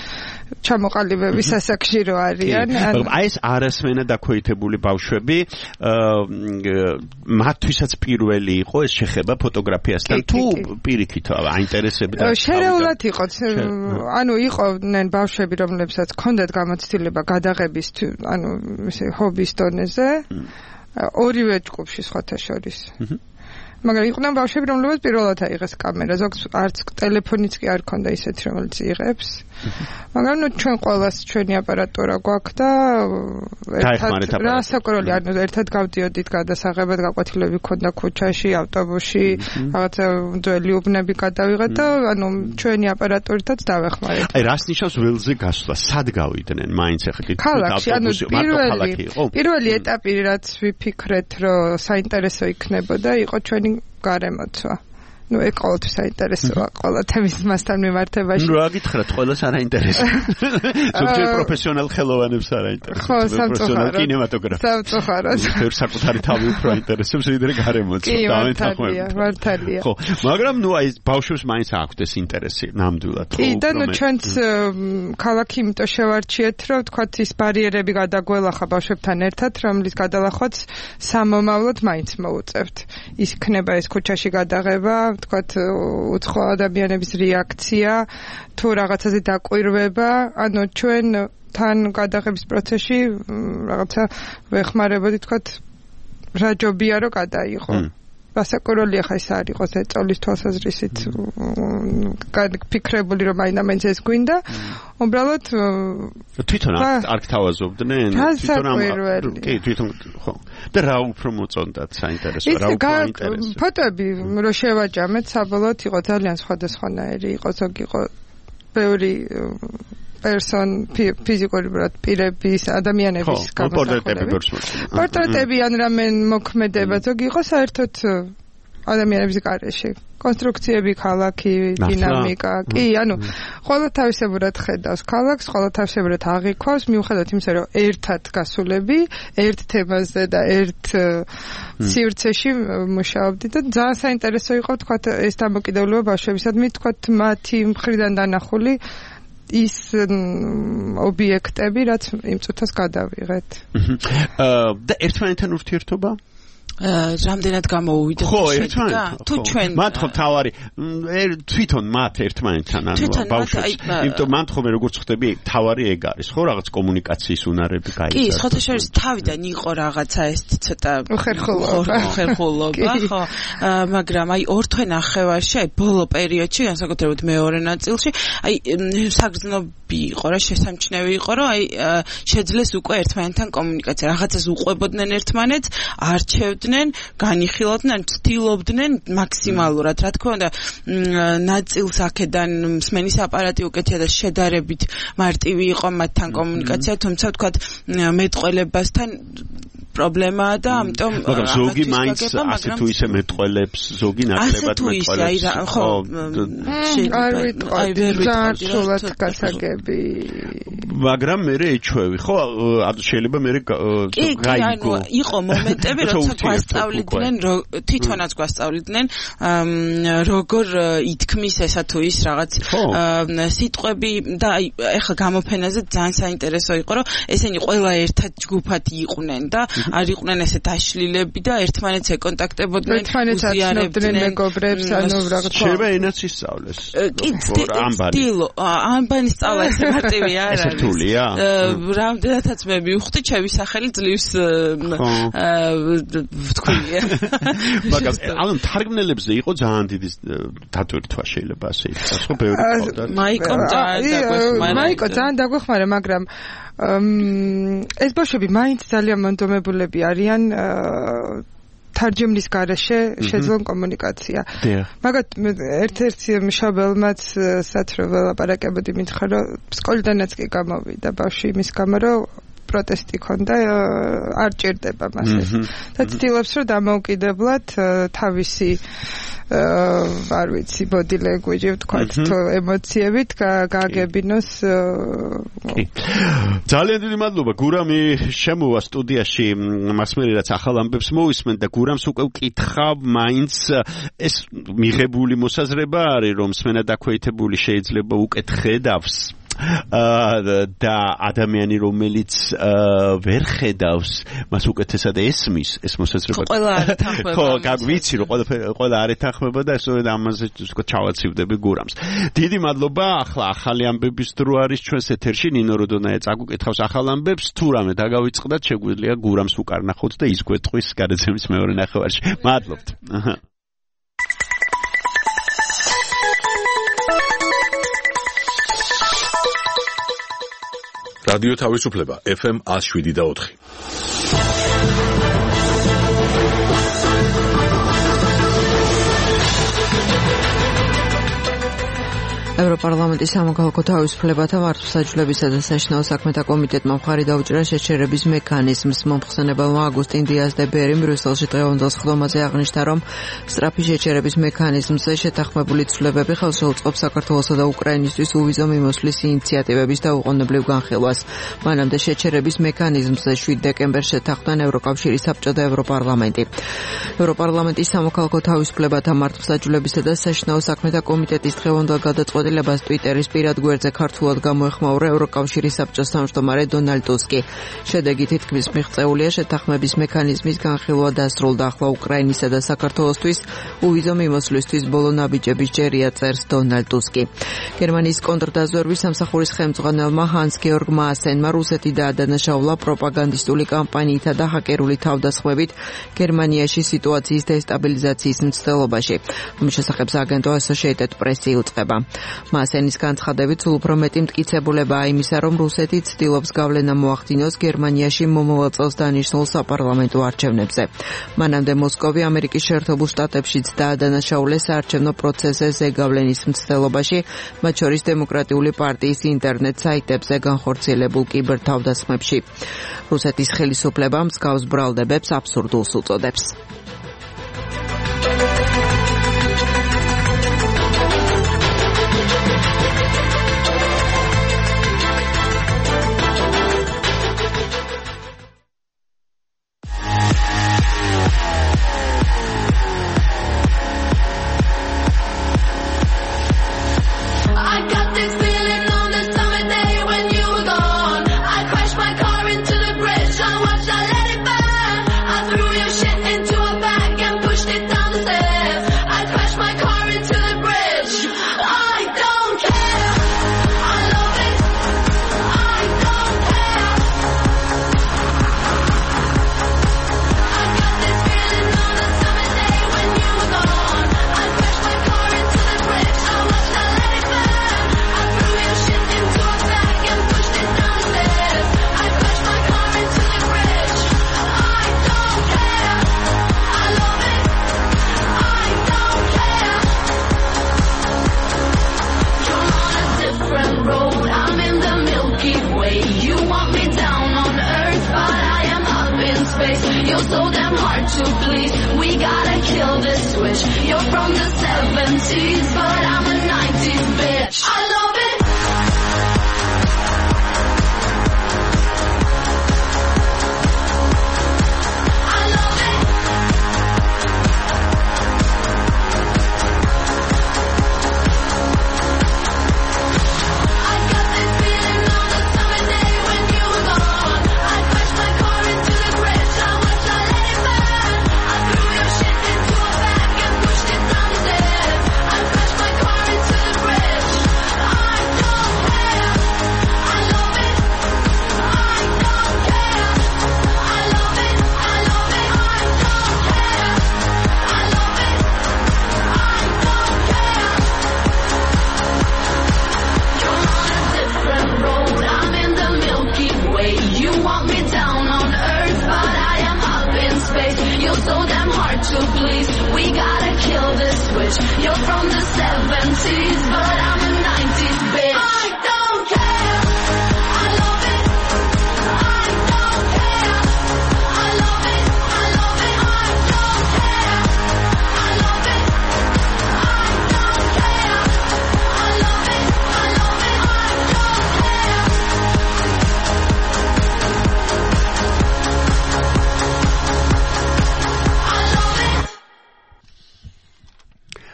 ჩამოყალიბების ასაკში რო არიან. აი ეს არასმენა დაქვეითებული ბავშვები, მათთვისაც პირველი იყო ეს შეხება ფოტოგრაფიასთან თუ პირიქით აინტერესებდა? შერეულად იყო, ანუ იყვნენ ბავშვები, რომლებსაც ჰქონდათ გამოცდილება გადაღების, ანუ ესე ჰობის დონეზე, ორივე ჯგუფში სხვათა შორის. მაგრამ იყვნენ ბავშვები, რომლებსაც პირველად აიღეს კამერა, ზოგს არც ტელეფონიც კი არ ქონდა ისეთი, რომელიც იღებს. მაგრამ ჩვენ ყველას ჩვენი აპარატურა გვაქვს და ერთად რასაკურველი, ანუ ერთად გავდიოდით გადასაღებად, გაკვეთილები ქონდა ქუჩაში, ავტობუსში, რაღაცა ძველი უბნები გადავიღეთ და ანუ ჩვენი აპარატურითაც დავეხმარეთ. აი რას ნიშნავს ველზე გასვლა? სად გავიდნენ მაინც ახლა? ქალაქში, ანუ პირველი ეტაპი რაც ვიფიქრეთ, რომ საინტერესო იქნებოდა, იყო ჩვენი გარემოცვა. ნუ ეგ ყოველთვის საინტერესოა ყველა თემის მასთან მიმართებაში. ნუ რა გითხრათ, ყველას არ აინტერესებს. ზოგჯერ პროფესიონალ ხელოვანებს არ აინტერესებს. ხო, სამწუხაროდ. კინემატოგრაფი. სამწუხაროდ. ერთ საკუთარი თავი უფრო აინტერესებს, ვიდრე გარემოცვა. კი, მართალია. ხო, მაგრამ ნუ აი ბავშვებს მაინც აქვთ ეს ინტერესი ნამდვილად. კი, და ნუ ჩვენც ქალაქი იმიტომ შევარჩიეთ, რომ თქვათ ის ბარიერები გადაგველახა ბავშვებთან ერთად, რომლის გადალახვაც სამომავლოდ მაინც მოუწევთ. ის იქნება ეს ქუჩაში გადაღება, თქვათ უცხო ადამიანების რეაქცია თუ რაღაცაზე დაკვირვება, ანუ ჩვენ თან გადაღების პროცესში რაღაცა ვეხმარებოდი, თქვათ რა ჯობია რომ გადაიღო. რასაკურველია ხა ის არ იყოს ეწოლის თვალსაზრისით ფიქრებული რომ მაინც ეს გვინდა. უბრალოდ თვითონ არ გთავაზობდნენ, თვითონ ხო. და რა უფრო მოწონდათ საინტერესო, რა უფრო აინტერესებს? ფოტოები რო შევაჭამეთ, საბოლოოდ იყო ძალიან სხვადასხვანაირი, იყო ზოგი იყო ბევრი ფიზიკური პირების ადამიანების პორტრეტები ან რამე მოქმედება ზოგი იყო საერთოდ ადამიანების გარეშე კონსტრუქციები, ქალაქი, დინამიკა, კი, ანუ ყველა თავისებურად ხედავს ქალაქს, ყველა თავისებურად აღიქვავს, მიუხედავად იმისა, რომ ერთად გასულები, ერთ თემაზე და ერთ სივრცეში მუშაობდი და ძალიან საინტერესო იყო, თქვათ, ეს დამოკიდებულება ბავშვებისადმი, თქვათ, მათი მხრიდან დანახული ის ობიექტები, რაც იმ წუთას გადავიღეთ. და ერთმანეთთან ურთიერთობა? რამდენად გამოუვიდეთ შედეგა? თუ ჩვენ მათ ხო თავარი თვითონ მათ ერთმანეთთან ანუ ბავშვებს, იმიტომ მათ ხომ როგორც ხდები, თავარი ეგ არის, ხო, რაღაც კომუნიკაციის უნარები გაიზარდა. კი, სხვათა შორის თავიდან იყო რაღაცა ეს ცოტა ხერხულობა, ხო, მაგრამ აი ორ თვე ნახევარში, აი ბოლო პერიოდში, განსაკუთრებით მეორე ნაწილში, აი საგრძნობი იყო რა, შესამჩნევი იყო, რომ აი შეძლეს უკვე ერთმანეთთან კომუნიკაცია, რაღაცას უყვებოდნენ ერთმანეთს, არჩევდნენ, განიხილავდნენ, ცდილობდნენ მაქსიმალურად, რა თქმა უნდა, ნაწილს აქედან მსმენის აპარატი უკეთია და შედარებით მარტივი იყო მათთან კომუნიკაცია, თუმცა თქვათ მეტყველებასთან პრობლემაა და ამიტომ მაგრამ ზოგი მაინც ასე თუ ისე მეტყველებს, ზოგი ნაკლებად მეტყველებს. ხო, არ ვიტყოდ გასაგები. მაგრამ მე ეჩვევი, ხო, შეიძლება მე გაიგო. იყო მომენტები, როცა გვასწავლიდნენ, თვითონაც გვასწავლიდნენ, როგორ ითქმის ესა თუ ის რაღაც სიტყვები და აი ეხლა გამოფენაზე ძალიან საინტერესო იყო, რომ ესენი ყველა ერთად ჯგუფად იყვნენ და არ იყვნენ ესე დაშლილები და ერთმანეთს ეკონტაქტებოდნენ, უზიარებდნენ მეგობრებს, ანუ რაღაც შეიძლება ენაც ისწავლეს. კი, ამბანის სწავლა ესე მარტივი არ არის. ეს რთულია? რამდენადაც მე მივხვდი, ჩემი სახელი ძლივს ვთქვია. მაგრამ ანუ თარგმნელებზე იყო ძალიან დიდი დატვირთვა შეიძლება ასე ითქვას, ხო, ბევრი ყავდა. მაიკო ძალიან დაგვეხმარა, მაგრამ ეს ბავშვები მაინც ძალიან მონდომებულები არიან თარჯემნის გარეშე შეძლონ კომუნიკაცია. მაგრამ ერთ-ერთი მშობელმაც სათრო ველაპარაკებოდი მითხრა, რომ სკოლიდანაც კი გამოვიდა ბავშვი იმის გამო, რომ პროტესტი ქონდა, არ ჭირდება მას ეს. და ცდილობს, რომ დამოუკიდებლად თავისი არ ვიცი, body language-ი ვთქვათ, თუ ემოციებით გააგებინოს. ძალიან დიდი მადლობა, გურამი შემოვა სტუდიაში, მასმერი რაც ახალ ამბებს მოვისმენ და გურამს უკვე ვკითხავ, მაინც ეს მიღებული მოსაზრება არის, რომ მსმენა დაქვეითებული შეიძლება უკეთ ხედავს და ადამიანი რომელიც ვერ ხედავს მას უკეთესად ესმის ეს მოსაზრება ყველა არ ეთანხმება ხო ვიცი რომ ყველა არ ეთანხმება და ესօრ ამაზე თქო ჩავაცივდები გურამს დიდი მადლობა ახლა ახალი ამბების დრო არის ჩვენს ეთერში ნინო როდონაია წაგუკითხავს ახალ ამბებს თუ რამე დაგავიწყდათ შეგვიძლია გურამს უკარნახოთ და ის გვეტყვის გადაცემის მეორე ნახევარში მადლობთ რადიო თავისუფლება FM 107.4 ევროპარლამენტის სამოქალაქო თავისუფლებათა მართლმსაჯულებისა და საშინაო საქმეთა კომიტეტმა მხარი დაუჭირა შეჩერების მექანიზმს. მომხსენებელმა აგუსტინ დიას დე ბერიმ ბრიუსელში დღევანდელ სხდომაზე აღნიშნა, რომ სწრაფი შეჩერების მექანიზმზე შეთანხმებული ცვლილებები ხელს შეუწყობს საქართველოსა და უკრაინისთვის უვიზო მიმოსვლის ინიციატივების და უყოვნებლივ განხილვას. მანამდე შეჩერების მექანიზმზე 7 დეკემბერს შეთანხმდნენ ევროკავშირის საბჭო და ევროპარლამენტი. ევროპარლამენტის სამოქალაქო თავისუფლებათა მართლმსაჯულებისა და საშინაო საქმეთა კომიტეტის დღევანდელ გადაწყვეტილებას Twitteris პირად გვერდზე ქართულად გამოეხმაურა ევროკავშირის საბჭოს თავმჯდომარე დონალდ ტუსკი. შედეგი თითქმის მიღწეულია შეთანხმების მექანიზმის განხილვა დასრულდა ახლა უკრაინისა და საქართველოსთვის უვიზო მიმოსვლისთვის ბოლო ნაბიჯების ჯერია წერს დონალდ ტუსკი. გერმანიის კონტრდაზვერვის სამსახურის ხელმძღვანელმა ჰანს გეორგ მაასენმა რუსეთი დაადანაშაულა პროპაგანდისტული კამპანიითა და ჰაკერული თავდასხმებით გერმანიაში სიტუაციის დესტაბილიზაციის მცდელობაში. ამის შესახებ სააგენტო Associated Press იუწყება. მასენის განცხადებით სულ უფრო მეტი მტკიცებულებაა იმისა, რომ რუსეთი ცდილობს გავლენა მოახდინოს გერმანიაში მომავალ წელს დანიშნულ საპარლამენტო არჩევნებზე. მანამდე მოსკოვი ამერიკის შეერთებულ შტატებშიც დაადანაშაულეს საარჩევნო პროცესზე ზეგავლენის მცდელობაში, მათ შორის დემოკრატიული პარტიის ინტერნეტ საიტებზე განხორციელებულ კიბერთავდასხმებში. რუსეთის ხელისუფლება მსგავს ბრალდებებს აბსურდულს უწოდებს.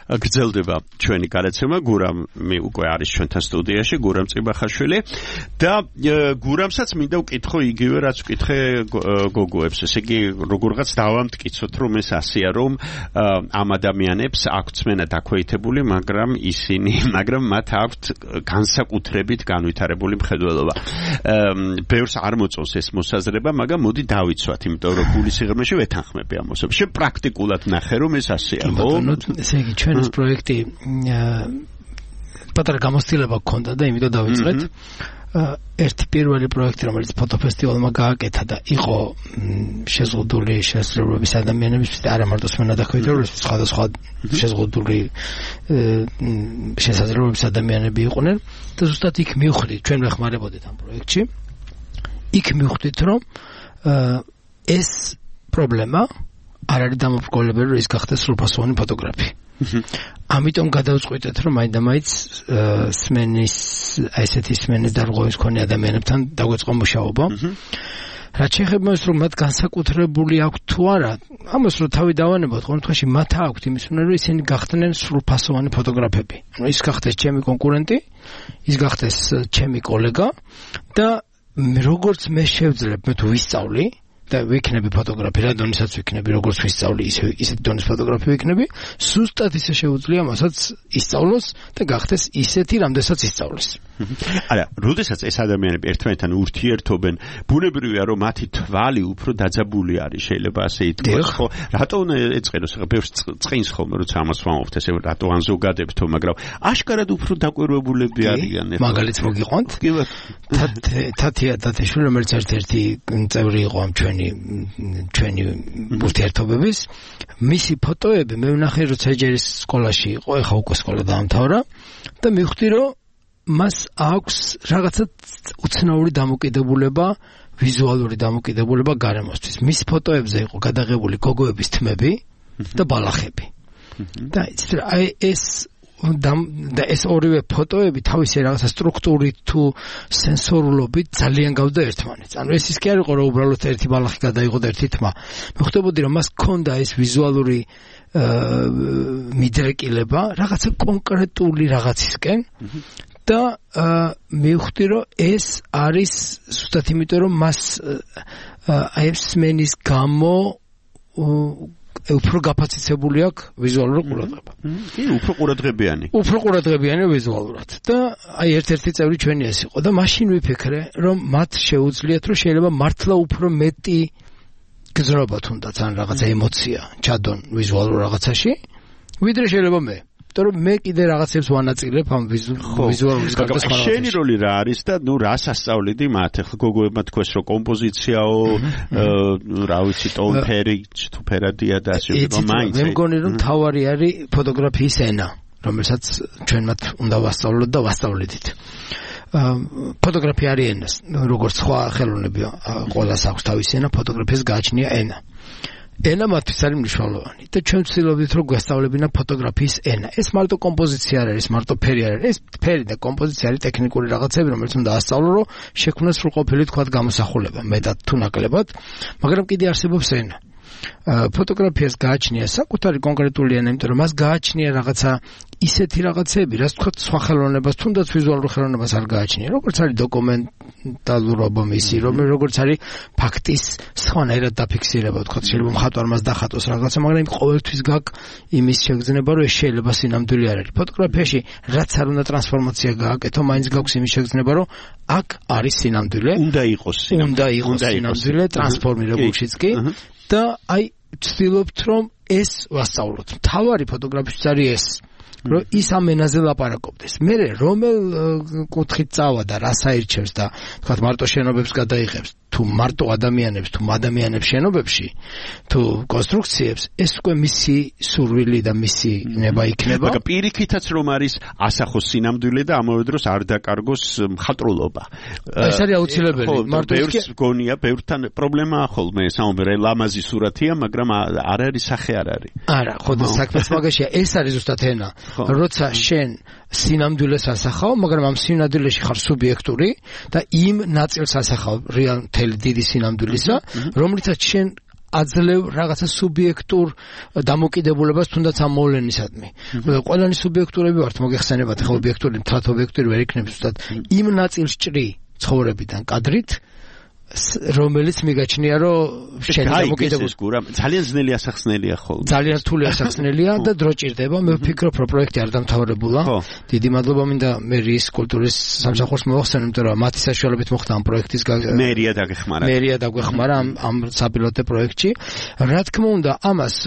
გრძელდება ჩვენი გადაცემა. გურამი უკვე არის ჩვენთან სტუდიაში, გურამ წიბახაშვილი და გურამსაც მინდა ვკითხო იგივე რაც ვკითხე გოგოებს. ესე იგი როგორღაც დავამტკიცოთ რომ ეს ასეა რომ ამ ადამიანებს აქვთ სმენა დაქვეითებული, მაგრამ მათ აქვთ განსაკუთრებით განვითარებული მხედველობა. ბევრს არ მოწონს ეს მოსაზრება, მაგრამ მოდი დავიცვათ, იმიტომ რომ გულის სიღრმეში ვეთანხმები ამ მოსაზრებას. პრაქტიკულად ნახე რომ ეს ასეა, ხო? ესე იგი ჩვენ ეს პროექტი პატარა გამოცდილება გქონდა და იმიტომ დავიწყეთ. ერთი პირველი პროექტი, რომელიც ფოტოფესტივალმა გააკეთა და იყო შეზღუდული შესაძლებლობის ადამიანებისთვის, არა მარტო სმენა დაქვეითებულისთვის, სხვადასხვა შეზღუდული შესაძლებლობის ადამიანები იყვნენ და ზუსტად იქ მივხვდით, ჩვენ ვეხმარებოდით ამ პროექტში. იქ მივხვდით, რომ ეს პრობლემა არ არის დამოუკიდებელი, რომ ის გახდეს სრულფასოვანი ფოტოგრაფი. ამიტომ გადავწყვიტეთ, რომ მაინც სმენის, ესეთი სმენის დარღვევის მქონე ადამიანებთან დაგვეწყო მუშაობა. რაც შეეხება იმას, რომ მათ განსაკუთრებული აქვთ თუ არა, ამას რომ თავი დავანებოთ, ყოველ შემთხვევაში მათ აქვთ იმის მქონე, რომ ისინი გახდნენ სრულფასოვანი ფოტოგრაფები. ანუ ის გახდეს ჩემი კონკურენტი, ის გახდეს ჩემი კოლეგა და როგორც მე შევძლებ, მე თუ ვისწავლი და ვიქნები ფოტოგრაფი, რა დონესაც ვიქნები, როგორც ვისწავლი, ისეთი დონის ფოტოგრაფი ვიქნები, სუსტად ისე შეუძლია მასაც ისწავლოს და გახდეს ისეთი, რამდენსაც ისწავლის. არა, როდესაც ეს ადამიანები ერთმანეთთან ურთიერთობენ, ბუნებრივია რომ მათი თვალი უფრო დაძაბული არის, შეიძლება ასე ითქვას, ხო? რატო ეწყენოს, ხა ბევრს წყინს ხოლმე, როცა ამას ვამბობთ, ესე რატო ან ზოგადებთო, მაგრამ აშკარად უფრო დაკვირვებულები არიან. მაგალითს მოგიყვანთ? თათია დათიშვილი, რომელიც ერთ-ერთი წევრი იყო ამ ჩვენი ურთიერთობების, მისი ფოტოები მე ვნახე, როცა ეჯერის სკოლაში იყო, ეხა უკვე სკოლა დაამთავრა და მივხვდი, რომ მას აქვს რაღაცა უცნაური დამოკიდებულება, ვიზუალური დამოკიდებულება გარემოსთვის. მის ფოტოებზე იყო გადაღებული გოგოების თმები და ბალახები. და ეს ორივე ფოტოები თავისი რაღაცა სტრუქტურით თუ სენსორულობით ძალიან გავდა ერთმანეთს. ანუ ეს ის კი არ იყო, რომ უბრალოდ ერთი ბალახი გადაიღო და ერთი თმა. მე ხვდებოდი, რომ მას ჰქონდა ეს ვიზუალური მიდრეკილება რაღაცა კონკრეტული რაღაცისკენ და მივხვდი, რომ ეს არის ზუსტად იმიტომ, რომ მას აი ეს სმენის გამო უფრო გაფაციცებული აქვს ვიზუალური ყურადღება. კი, უფრო ყურადღებიანი. უფრო ყურადღებიანი ვიზუალურად. და აი ერთ-ერთი წევრი ჩვენი ეს იყო და მაშინ ვიფიქრე, რომ მათ შეუძლიათ, რომ შეიძლება მართლა უფრო მეტი გზნობა თუნდაც ან რაღაცა ემოცია ჩადონ ვიზუალურ რაღაცაში, ვიდრე შეიძლება მე. იმიტომ რომ მე კიდე რაღაცებს ვანაწილებ ამ ვიზუალურის გადასხმა. შენი როლი რა არის და ნუ რას ასწავლიდი მათ? ახლა გოგოებმა თქვეს, რომ კომპოზიციაო, რა ვიცი, ტონფერი, თუ ფერადია და ასე მაინც. მე მგონი, რომ თავარი არის ფოტოგრაფიის ენა, რომელსაც ჩვენ მათ უნდა ვასწავლოთ და ვასწავლიდით. ფოტოგრაფია არის ენა, როგორც სხვა ხელოვნები, ყველას აქვს თავისი ენა, ფოტოგრაფიას გააჩნია ენა. ენა მათთვის არის მნიშვნელოვანი და ჩვენ ვცდილობთ, რომ გვასწავლებინა ფოტოგრაფიის ენა. ეს მარტო კომპოზიცია არ არის, მარტო ფერი არ არის. ეს ფერი და კომპოზიცია არის ტექნიკური რაღაცები, რომელიც უნდა ასწავლო, რომ შექმნას სრულყოფილი თქვა გამოსახულება, მეტად თუ ნაკლებად, მაგრამ კიდე არსებობს ენა. ფოტოგრაფიას გააჩნია საკუთარი კონკრეტული ენა, იმიტომ რომ მას გააჩნია რაღაცა ისეთი რაღაცები, რაც თქვა სხვა ხელოვნებას, თუნდაც ვიზუალურ ხელოვნებას არ გააჩნია, როგორც არის დოკუმენტალურობა მისი, როგორც არის ფაქტის სხვანაირად დაფიქსირება, თქვა შეიძლება მხატვარმას დახატოს რაღაცა, მაგრამ ყოველთვის გაქვს იმის შეგრძნება, რომ ეს შეიძლება სინამდვილე არ არის. ფოტოგრაფიაში რაც არ უნდა ტრანსფორმაცია გააკეთო, მაინც გაქვს იმის შეგრძნება, რომ აქ არის სინამდვილე. უნდა იყოს სინამდვილე ტრანსფორმირებულშიც კი. და აი ვცდილობთ, რომ ეს ვასწავლოთ. თავარი ფოტოგრაფისთვის არის ეს, რომ ის ამ ენაზე ლაპარაკობდეს. მე რომელ კუთხით წავა და რას აირჩევს და თქვა მარტო შენობებს გადაიღებს, თუ მარტო ადამიანებს, თუ ადამიანებს შენობებში, თუ კონსტრუქციებს, ეს უკვე მისი სურვილი და მისი ნება იქნება. მაგრამ პირიქითაც რომ არის ასახოს სინამდვილე და ამავე დროს არ დაკარგოს მხატვრულობა. ეს არის აუცილებელი. მარტო ბევრს გონია, ბევრთან პრობლემაა ხოლმე, საუბარი ლამაზი სურათია, მაგრამ არ არის სახე არ არის. არა, ხო და საქმეც მაგაშია, ეს არის ზუსტად ენა. როცა შენ სინამდვილეს ასახავ, მაგრამ ამ სინამდვილეში ხარ სუბიექტური და იმ ნაწილს ასახავ რეალ მთელი დიდი სინამდვილისა, რომლითაც შენ აძლევ რაღაცა სუბიექტურ დამოკიდებულებას თუნდაც ამ მოვლენისადმი. ყველანი სუბიექტურები ვართ, მოგეხსენებათ, ხო ობიექტური, მთლად ობიექტური ვერ იქნებს ზუსტად იმ ნაწილს ჭრი ცხოვრებიდან კადრით, რომელიც მიგაჩნია, რომ შენ დამოკიდებული ძალიან ძნელი ასახსნელია ხოლმე. ძალიან რთული ასახსნელია და დრო ჭირდება. მე ვფიქრობ, რომ პროექტი არ დამთავრებულა. დიდი მადლობა მინდა მერის კულტურის სამსახურს მოვახსენო, იმიტომ რომ მათი საშუალებით მოხდა ამ პროექტის მერია დაგვეხმარა ამ საპილოტო პროექტში. რა თქმა უნდა, ამას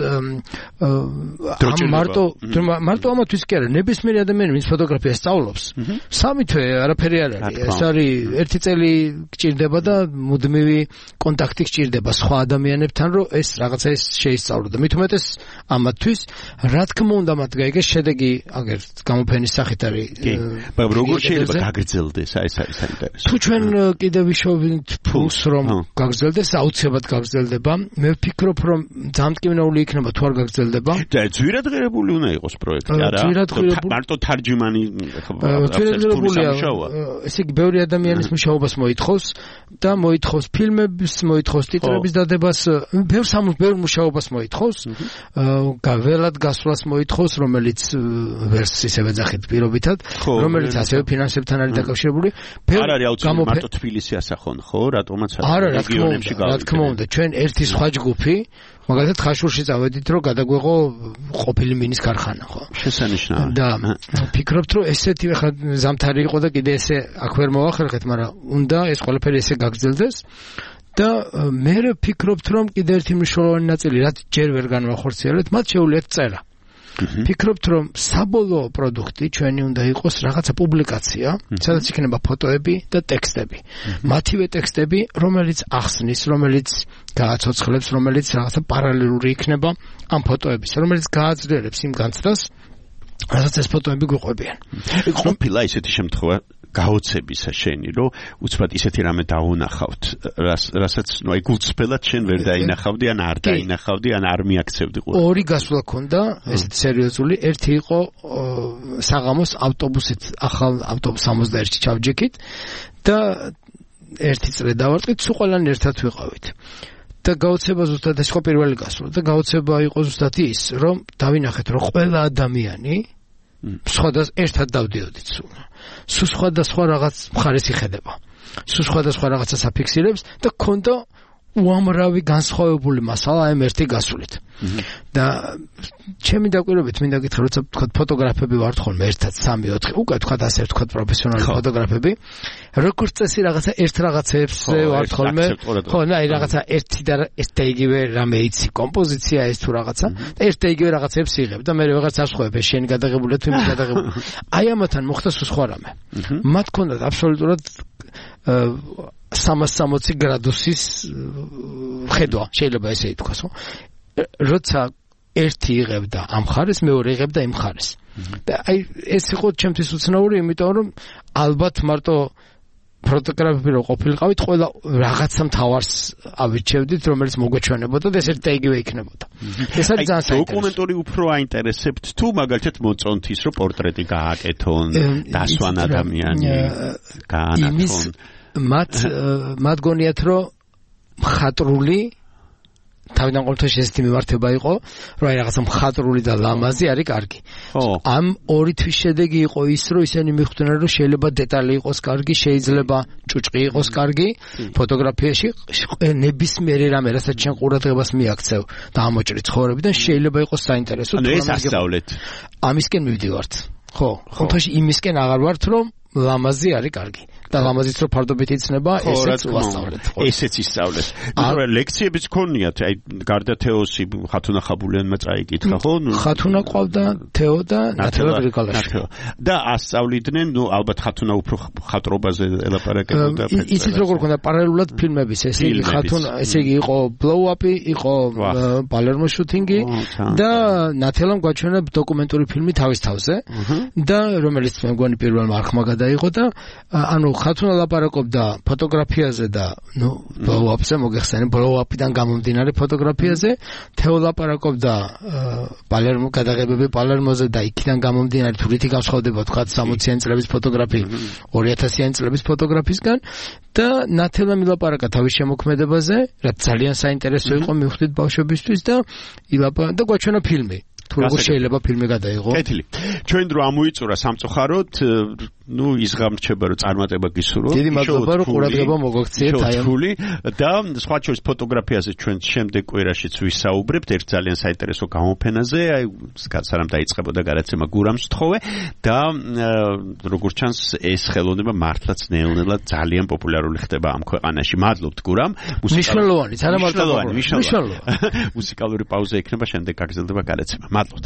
მარტო ამათვის კი არა, ნებისმიერი ადამიანი, ვინც ფოტოგრაფიას სწავლობს, სამი თვე არაფერი არ არის. ეს არის ერთი წელი გჭირდება და მუდმივი კონტაქტი გჭირდება სხვა ადამიანებთან, რომ ეს რაღაცა ეს შეისწავლო და მით უმეტეს ამათთვის, რა თქმა უნდა, მათ გაიგეს შედეგი აგერ გამოფენის სახით არის. მაგრამ როგორ შეიძლება გაგრძელდეს? აი ეს არის საინტერესო. თუ ჩვენ კიდევ ვიშოვით ფულს, რომ გაგრძელდეს, აუცილებლად გაგრძელდება. მე ვფიქრობ, რომ დამტკივნეული იქნება თუ არ გაგრძელდება. და ძვირადღირებული უნდა იყოს პროექტი, არა? მარტო თარჯიმანი ძვირადღირებულია. ესე იგი, ბევრი ადამიანის მუშაობას მოითხოვს და მოითხოვს ფილმების, მოითხოვს ტიტრების დადებას, ბევრ მუშაობას მოითხოვს, ველად გასვლას მოითხოვს, რომელიც ვერც ისევე ძახით პირობითად, რომელიც ასევე ფინანსებთან არის დაკავშირებული. არ არის აუცილებელი მარტო თბილისი ასახონ, ხო? რატომაც რეგიონებში რა თქმა უნდა, ჩვენ ერთი სხვა ჯგუფი მაგალითად ხაშურში წავედით, რომ გადაგვეღო ყოფილი მინის ქარხანა, ხო? შესანიშნავია. და ფიქრობთ, რომ ესეთი ხა ზამთარი იყო და კიდე ესე აქ ვერ მოვახერხეთ, მაგრამ უნდა ეს ყველაფერი ესე გაგრძელდეს. და მე ვფიქრობთ, რომ კიდე ერთი მნიშვნელოვანი ნაწილი, რაც ჯერ ვერ განვახორციელებთ, მათ შეუძლიათ წერა. ფიქრობთ, რომ საბოლოო პროდუქტი ჩვენი უნდა იყოს რაღაცა პუბლიკაცია, სადაც იქნება ფოტოები და ტექსტები. მათივე ტექსტები, რომელიც ახსნის, რომელიც გააცოცხლებს, რომელიც რაღაცა პარალელური იქნება ამ ფოტოების, რომელიც გააძლიერებს იმ განცდას, რასაც ეს ფოტოები გვიყვებიან. ყოფილა ისეთი შემთხვევა გაოცებისა შენი, რომ უცბად ისეთი რამე დაუნახავთ, რასაც ნუ აი გულწრფელად შენ ვერ დაინახავდი, ან არ დაინახავდი, ან არ მიაქცევდი ყურადღებას. ორი გასვლა ქონდა, ესეთი სერიოზული, ერთი იყო საღამოს ავტობუსით, ახალ ავტობუს 61-ში ჩავჯექით და ერთი წრე დავარტყით, სულ ყველანი ერთად ვიყავით. და გაოცება ზუსტად ეს იყო პირველი გასვლა და გაოცება იყო ზუსტად ის, რომ დავინახეთ, რომ ყველა ადამიანი სხვადასხვა ერთად დავდიოდით სულ. სულ სხვადასხვა რაღაც მხარეს იხედება. სულ სხვადასხვა რაღაცას აფიქსირებს და ქონდა უამრავი განსხვავებული მასალა ამ ერთი გასვლით. და ჩემი დაკვირვებით მინდა გითხრა, როცა ვთქვათ ფოტოგრაფები ვართ ხოლმე ერთად 3-4, უკვე ვთქვათ ასე ვთქვათ პროფესიონალი ფოტოგრაფები, როგორც წესი რაღაცა ერთ რაღაცებზე ვართ ხოლმე. ხო, აი რაღაცა ერთი და ეს და იგივე რამე იცი, კომპოზიცია ეს თუ რაღაცა და ერთ და იგივე რაღაცებს იღებ და მე რაღაც ასხვევებ, შენ გადაღებულია თუ იმ გადაღებული. აი ამათან მოხდა სხვა რამე. მათ ქონდათ აბსოლუტურად 360 გრადუსის ხედვა, შეიძლება ესე ითქვას, ხო? როცა ერთი იღებდა ამ ხარეს, მეორე იღებდა იმ ხარეს. და აი ეს იყო ჩემთვის უცნაური, იმიტომ რომ ალბათ მარტო ფოტოგრაფები რო ყოფილიყავით, ყველა რაღაცა მთავარს ავირჩევდით, რომელიც მოგვეჩვენებოდა და ეს ერთ და იგივე იქნებოდა. ეს არის ძალიან საინტერესო. დოკუმენტური უფრო აინტერესებთ თუ მაგალითად მოწონთ ის, რომ პორტრეტი გააკეთონ, დასვან ადამიანი, გაანათონ. მათ გონიათ, რომ მხატვრული თავიდან ყოველთვის ესეთი მიმართება იყო, რომ აი რაღაცა მხატვრული და ლამაზი არის კარგი. ამ ორი თვის შედეგი იყო ის, რომ ისინი მიხვდნენ, რომ შეიძლება დეტალი იყოს კარგი, შეიძლება ჭუჭყი იყოს კარგი, ფოტოგრაფიაში ნებისმიერი რამე, რასაც შენ ყურადღებას მიაქცევ და ამოჭრი ცხოვრებიდან, შეიძლება იყოს საინტერესო. ანუ ეს ასწავლეთ. ამისკენ მივდივართ. ხო, ყოველთვის იმისკენ აღარ ვართ, რომ ლამაზი არის კარგი. და ლამაზიც რო ფარდობით იცნება, ესეც ვასწავლეთ. ესეც ისწავლეთ. მაგრამ ლექციებიც გქონიათ, აი გარდა თეოსი ხათუნა ხაბულიანმა წაიკითხა, ხო? ხათუნა ყავდა, თეო და ნათელა გრიგალაშვილი. და ასწავლიდნენ, ნუ ალბათ ხათუნა უფრო ხატრობაზე ელაპარაკებოდა. იცით როგორ ქონდა პარალელურად ფილმების, ესე იგი ხათუნა, ესე იგი იყო ბლოუ-აპი, იყო პალერმო შუთინგი და ნათელამ გვაჩვენა დოკუმენტური ფილმი თავის თავზე და რომელიც მე მგონი პირველმა არხმა გადაიღო და ანუ ხათუნა ლაპარაკობდა ფოტოგრაფიაზე და ბლოუაპზე მოგეხსენე ბლოუაპიდან გამომდინარე ფოტოგრაფიაზე თეო ლაპარაკობდა პალერმო გადაღებები პალერმოზე და იქიდან გამომდინარე თუ რითი განსხვავდება თქვა 60-იანი წლების ფოტოგრაფი 2000-იანი წლების ფოტოგრაფისგან და ნათელა მილაპარაკა თავის შემოქმედებაზე რაც ძალიან საინტერესო იყო მივხვდით ბავშვებისთვის და და გვაჩვენა ფილმი თუ როგორ შეიძლება ფილმი გადაიღო კეთილი ჩვენ დრო ამოიწურა სამწუხაროდ ის გამრჩება რომ წარმატება გისურვო დიდი მადლობა რომ ყურადღება მოგაქციეთ აი ამ და სხვა შორის ფოტოგრაფიაზე ჩვენ შემდეგ კვირაშიც ვისაუბრებთ ერთ ძალიან საინტერესო გამოფენაზე აი სანამ დაიწყებოდა გადაცემა გურამს თხოვე და როგორც ჩანს ეს ხელოვნება მართლაც ნეონელად ძალიან პოპულარული ხდება ამ ქვეყანაში მადლობთ გურამ მნიშვნელოვანი მუსიკალური პაუზა იქნება შემდეგ გაგრძელდება გადაცემა მადლობთ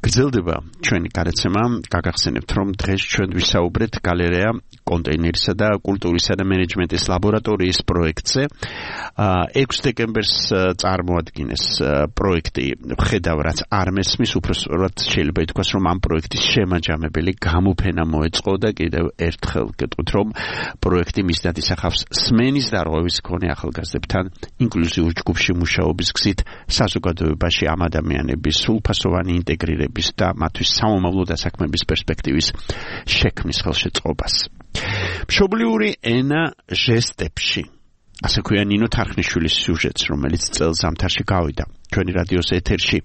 გრძელდება ჩვენი გადაცემა. გაგახსენებთ, რომ დღეს ჩვენ ვისაუბრეთ გალერეა კონტეინერისა და კულტურისა და მენეჯმენტის ლაბორატორიის პროექტზე. 6 დეკემბერს წარმოადგინეს პროექტი. ხედავ, რაც არ მესმის, უბრალოდ შეიძლება ითქვას, რომ ამ პროექტის შემაჯამებელი გამოფენა მოეწყო და კიდევ ერთხელ გეტყვით, რომ პროექტი მისდად ისახავს სმენის დარღვევის მქონე ახალგაზრდებთან ინკლუზიურ ჯგუფში მუშაობის გზით საზოგადოებაში ამ ადამიანების სრულფასოვანი ინტეგრირების და მათთვის სამომავლო დასაქმების პერსპექტივის შექმნის ხელშეწყობას. მშობლიური ენა ჟესტებში. ასე ქვია ნინო თარხნიშვილის სიუჟეტს, რომელიც წელს ზამთარში გავიდა ჩვენი რადიოს ეთერში.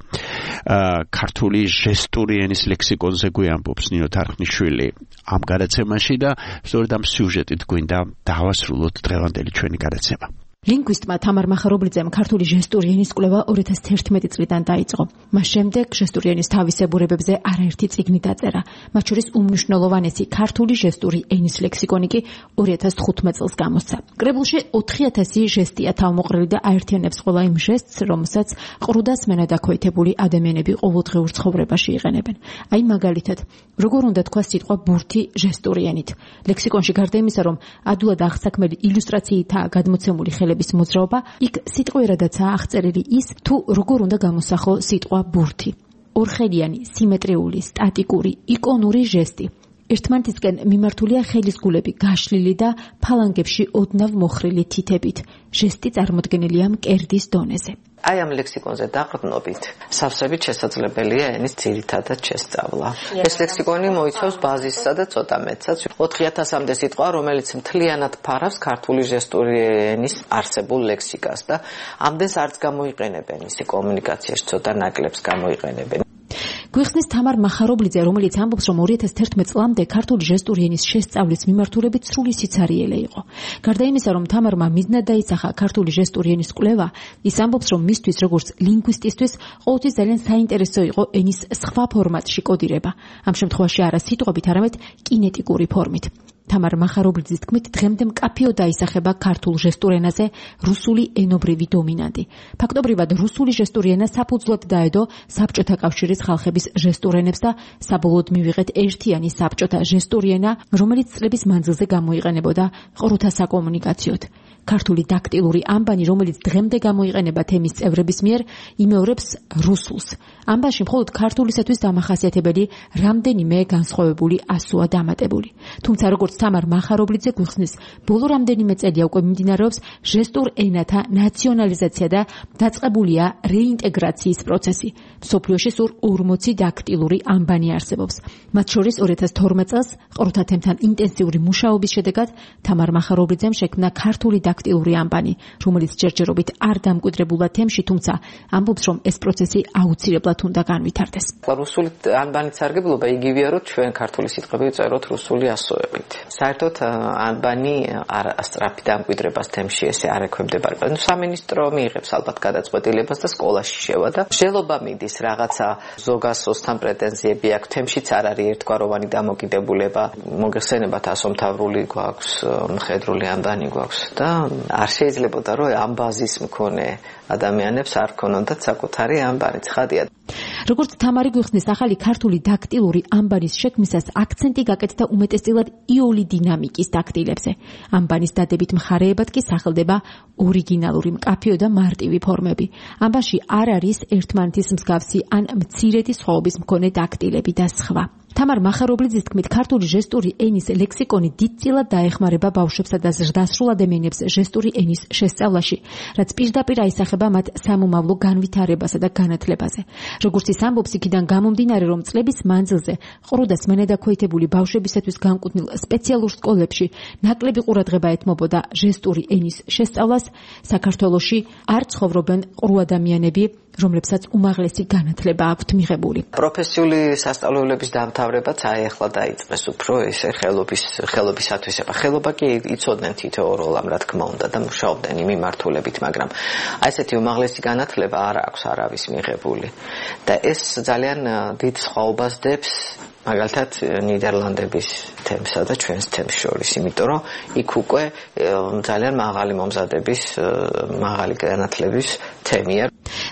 ქართული ჟესტური ენის ლექსიკონზე გვიამბობს ნინო თარხნიშვილი ამ გადაცემაში და სწორედ ამ სიუჟეტით გვინდა დავასრულოთ დღევანდელი ჩვენი გადაცემა. ლინგვისტმა თამარ მახარობლიძემ ქართული ჟესტური ენის კვლევა 2011 წლიდან დაიწყო. მას შემდეგ ჟესტური ენის თავისებურებებზე არაერთი წიგნი დაწერა. მათ შორის უმნიშვნელოვანესი ქართული ჟესტური ენის ლექსიკონი კი 2015 წელს გამოსცა. კრებულში 4000 ჟესტია თავმოყრილი და აერთიანებს ყველა იმ ჟესტს, რომელსაც ყრუდასმენა დაქვეითებული ადამიანები ყოველდღიურ ცხოვრებაში იყენებენ. აი მაგალითად, როგორ უნდა თქვა სიტყვა ბურთი ჟესტური ენით. ლექსიკონში გარდა იმისა, რომ ადვილად აღსაქმელი ილუსტრაციითაა გადმოცემული ხელების მოძრაობა, იქ სიტყვიერადაცაა აღწერილი ის, თუ როგორ უნდა გამოსახო სიტყვა ბურთი. ორხელიანი, სიმეტრიული, სტატიკური, იკონური ჟესტი. ერთმანეთისკენ მიმართულია ხელის გულები გაშლილი და ფალანგებში ოდნავ მოხრილი თითებით. ჟესტი წარმოდგენილია მკერდის დონეზე. აი ამ ლექსიკონზე დაყრდნობით სავსებით შესაძლებელია ენის ძირითადად შესწავლა. ეს ლექსიკონი მოიცავს ბაზისსა და ცოტა მეტსაც 4000-მდე სიტყვა, რომელიც მთლიანად ფარავს ქართული ჟესტური ენის არსებულ ლექსიკას და ამდენს არც გამოიყენებენ ისე კომუნიკაციაში, ცოტა ნაკლებს გამოიყენებენ. გვიხსნის თამარ მახარობლიძე, რომელიც ამბობს, რომ 2011 წლამდე ქართული ჟესტური ენის შესწავლის მიმართულებით სრული სიცარიელე იყო. გარდა იმისა, რომ თამარმა მიზნად დაისახა ქართული ჟესტური ენის კვლევა, ის ამბობს, რომ მისთვის როგორც ლინგვისტისთვის ყოველთვის ძალიან საინტერესო იყო ენის სხვა ფორმატში კოდირება. ამ შემთხვევაში არა სიტყვებით, არამედ კინეტიკური ფორმით. თამარ მახარობლიძის თქმით, დღემდე მკაფიო დაისახება ქართულ ჟესტურ ენაზე რუსული ენობრივი დომინანტი. ფაქტობრივად რუსული ჟესტური ენა საფუძვლად დაედო საბჭოთა კავშირის ხალხების ჟესტურ ენებს და საბოლოოდ მივიღეთ ერთიანი საბჭოთა ჟესტური ენა, რომელიც წლების მანძილზე გამოიყენებოდა ყრუთა საკომუნიკაციოდ. ქართული დაქტილური ამბანი, რომელიც დღემდე გამოიყენება თემის წევრების მიერ, იმეორებს რუსულს. ამბაში მხოლოდ ქართულისათვის დამახასიათებელი რამდენიმე განსხვავებული ასოა დამატებული. თუმცა როგორც თამარ მახარობლიძე გვიხსნის, ბოლო რამდენიმე წელია უკვე მიმდინარეობს ჟესტურ ენათა ნაციონალიზაცია და დაწყებულია რეინტეგრაციის პროცესი. მსოფლიოში სულ 40 დაქტილური ამბანი არსებობს. მათ შორის 2012 წელს ყრუთა თემთან ინტენსიური მუშაობის შედეგად თამარ მახარობლიძემ შექმნა ქართული დაქტილური ამბანი, რომელიც ჯერჯერობით არ დამკვიდრებულა თემში, თუმცა ამბობს, რომ ეს პროცესი აუცილებლად უნდა განვითარდეს. რუსული ამბანის სარგებლობა იგივეა, რომ ჩვენ ქართული სიტყვები ვწეროთ რუსული ასოებით. საერთოდ ამბანი არასწრაფი დამკვიდრებას თემში ესე არ ექვემდებარება. სამინისტრო მიიღებს ალბათ გადაწყვეტილებას და სკოლაში შევა და მსჯელობა მიდის, რაღაცა ზოგასოსთან პრეტენზიები აქვს, თემშიც არ არის ერთგვაროვანი დამოკიდებულება. მოგეხსენებათ ასომთავრული გვაქვს, მხედრული ამბანი გვაქვს და არ შეიძლებოდა რომ ამ ბაზის მქონე ადამიანებს არ ქონოდათ საკუთარი ამბანი. ცხადია. როგორც თამარი გვიხსნის, ახალი ქართული დაქტილური ამბანის შექმნისას აქცენტი გაკეთდა უმეტესწილად იული დინამიკის დაქტილებზე. ამბანის დადებით მხარეებად კი სახელდება ორიგინალური მკაფიო და მარტივი ფორმები. ამბაში არ არის ერთმანეთის მსგავსი ან მცირედი სხვაობის მქონე დაქტილები და სხვა. თამარ მახარობლიძის თქმით, ქართული ჟესტური ენის ლექსიკონი დიდწილად დაეხმარება ბავშვებსა და ზრდასრულ ადამიანებს ჟესტური ენის შესწავლაში, რაც პირდაპირ აისახება მათ სამომავლო განვითარებასა და განათლებაზე. როგორც ის ამბობს, იქიდან გამომდინარე, რომ წლების მანძილზე ყრუდას მენედაქვეითებული ბავშვებისათვის განკუთვნილ სპეციალურ სკოლებში ნაკლები ყურადღება ეთმობოდა ჟესტური ენის შესწავლას, საქართველოში არ ცხოვრობენ ყრუ ადამიანები, რომლებსაც უმაღლესი განათლება აქვთ მიღებული. პროფესიული სასწავლებლების დამთავრებაც ახლა დაიწყეს უფრო ესე ხელობისათვის. ხელობა კი იცოდნენ თითოეულ როლამ, რა თქმა უნდა, და მუშაობდნენ იმ მიმართულებით, მაგრამ აი ესეთი უმაღლესი განათლება არ აქვს არავის მიღებული. და ეს ძალიან დიდ სხვაობას დებს მაგალითად ნიდერლანდების თემსა და ჩვენს თემს შორის, იმიტომ რომ იქ უკვე ძალიან მაღალი მომზადების, მაღალი განათლების თემია.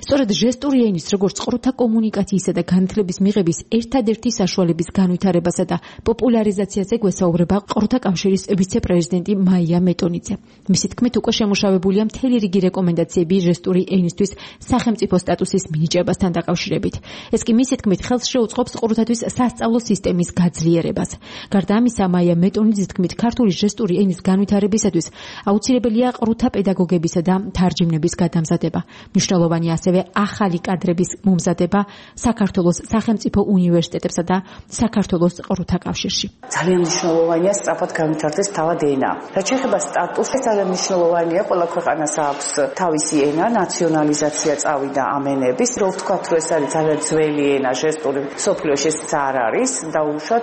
სწორედ ჟესტური ენის როგორც ყრუთა კომუნიკაციისა და განათლების მიღების ერთადერთი საშუალების განვითარებასა და პოპულარიზაციაზე გვესაუბრება ყრუთა კავშირის ვიცე-პრეზიდენტი მაია მეტონიძე. მისი თქმით, უკვე შემუშავებულია მთელი რიგი რეკომენდაციები ჟესტური ენისთვის სახელმწიფო სტატუსის მინიჭებასთან დაკავშირებით. ეს კი მისი თქმით ხელს შეუწყობს ყრუთათვის სასწავლო სისტემის გაძლიერებას. გარდა ამისა, მაია მეტონიძის თქმით, ქართული ჟესტური ენის განვითარებისათვის აუცილებელია ყრუთა პედაგოგებისა და თარჯიმნების გადამზადება. მნიშვნელოვანი ასევე ახალი კადრების მომზადება საქართველოს სახელმწიფო უნივერსიტეტებსა და საქართველოს ყრუთა კავშირში. ძალიან მნიშვნელოვანია სწრაფად განვითარდეს თავად ენა. რაც შეეხება სტატუსს, ძალიან მნიშვნელოვანია, ყველა ქვეყანას აქვს თავისი ენა, ნაციონალიზაცია წავიდა ამ ენების. რო ვთქვათ, რომ ეს არის ძალიან ძველი ენა, ჟესტური მსოფლიოში ეს არ არის, დაუშვათ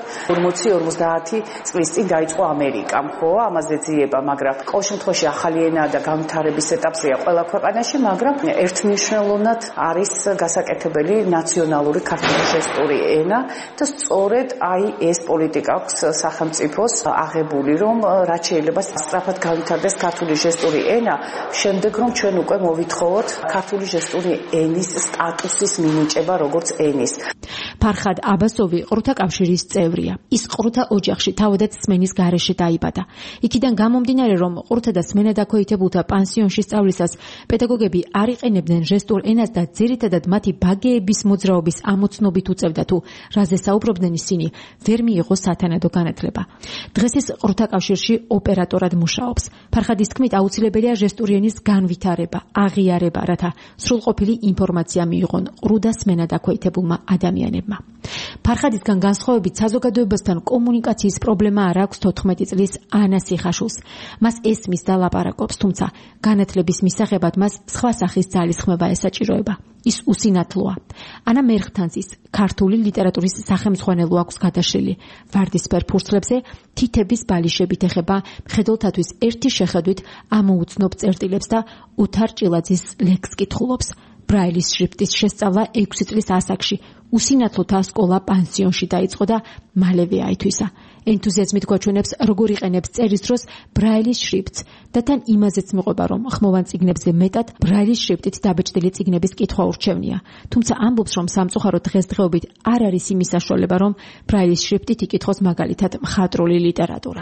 40-50 წლის წინ დაიწყო ამერიკამ, ხო, ამაზე ძიება, მაგრამ ყოველ შემთხვევაში ახალი ენა და განვითარების ეტაპზეა ყველა ქვეყანაში, მაგრამ ერთმნიშვნელოვნად არის გასაკეთებელი ნაციონალური ქართული ჟესტური ენა და სწორედ აი ეს პოლიტიკა აქვს სახელმწიფოს აღებული, რომ რაც შეიძლება სწრაფად განვითარდეს ქართული ჟესტური ენა, შემდეგ რომ ჩვენ უკვე მოვითხოვოთ ქართული ჟესტური ენის სტატუსის მინიჭება როგორც ენის. ფარხად აბასოვი ყრუთა კავშირის წევრია. ის ყრუთა ოჯახში თავადაც სმენის გარეშე დაიბადა. იქიდან გამომდინარე, რომ ყრუთა და სმენა დაქვეითებულთა პანსიონში სწავლისას პედაგოგები არ იყენებდნენ ჟესტურ ენას და ძირითადად მათი ბაგეების მოძრაობის ამოცნობით უწევდა თუ რაზე საუბრობდნენ ისინი, ვერ მიიღო სათანადო განათლება. დღეს ის ყრუთა კავშირში ოპერატორად მუშაობს. ფარხადის თქმით, აუცილებელია ჟესტური ენის განვითარება, აღიარება, რათა სრულყოფილი ინფორმაცია მიიღონ ყრუ და სმენა დაქვეითებულმა ადამიანებმა. ფარხადისგან განსხვავებით საზოგადოებასთან კომუნიკაციის პრობლემა არ აქვს 14 წლის ანა სიხაშულს. მას ესმის და ლაპარაკობს, თუმცა განათლების მისაღებად მას სხვა სახის ძალისხმევა ესაჭიროება. ის უსინათლოა. ანა მერხთანძის ქართული ლიტერატურის სახელმძღვანელო აქვს გადაშლილი. ვარდისფერ ფურცლებზე თითების ბალიშებით ეხება მხედველთათვის ერთი შეხედვით ამოუცნობ წერტილებს და უთარ ჭილაძის ლექს კითხულობს. ბრაილის შრიფტის შესწავლა 6 წლის ასაკში უსინათლოთა სკოლა პანსიონში დაიწყო და მალევე აითვისა. ენთუზიაზმით გვაჩვენებს, როგორ იყენებს წერის დროს ბრაილის შრიფტს და თან იმაზეც მიყვება, რომ ხმოვან წიგნებზე მეტად ბრაილის შრიფტით დაბეჭდილი წიგნების კითხვა ურჩევნია. თუმცა ამბობს, რომ სამწუხაროდ დღესდღეობით არ არის იმის საშუალება, რომ ბრაილის შრიფტით იკითხოს მაგალითად მხატვრული ლიტერატურა.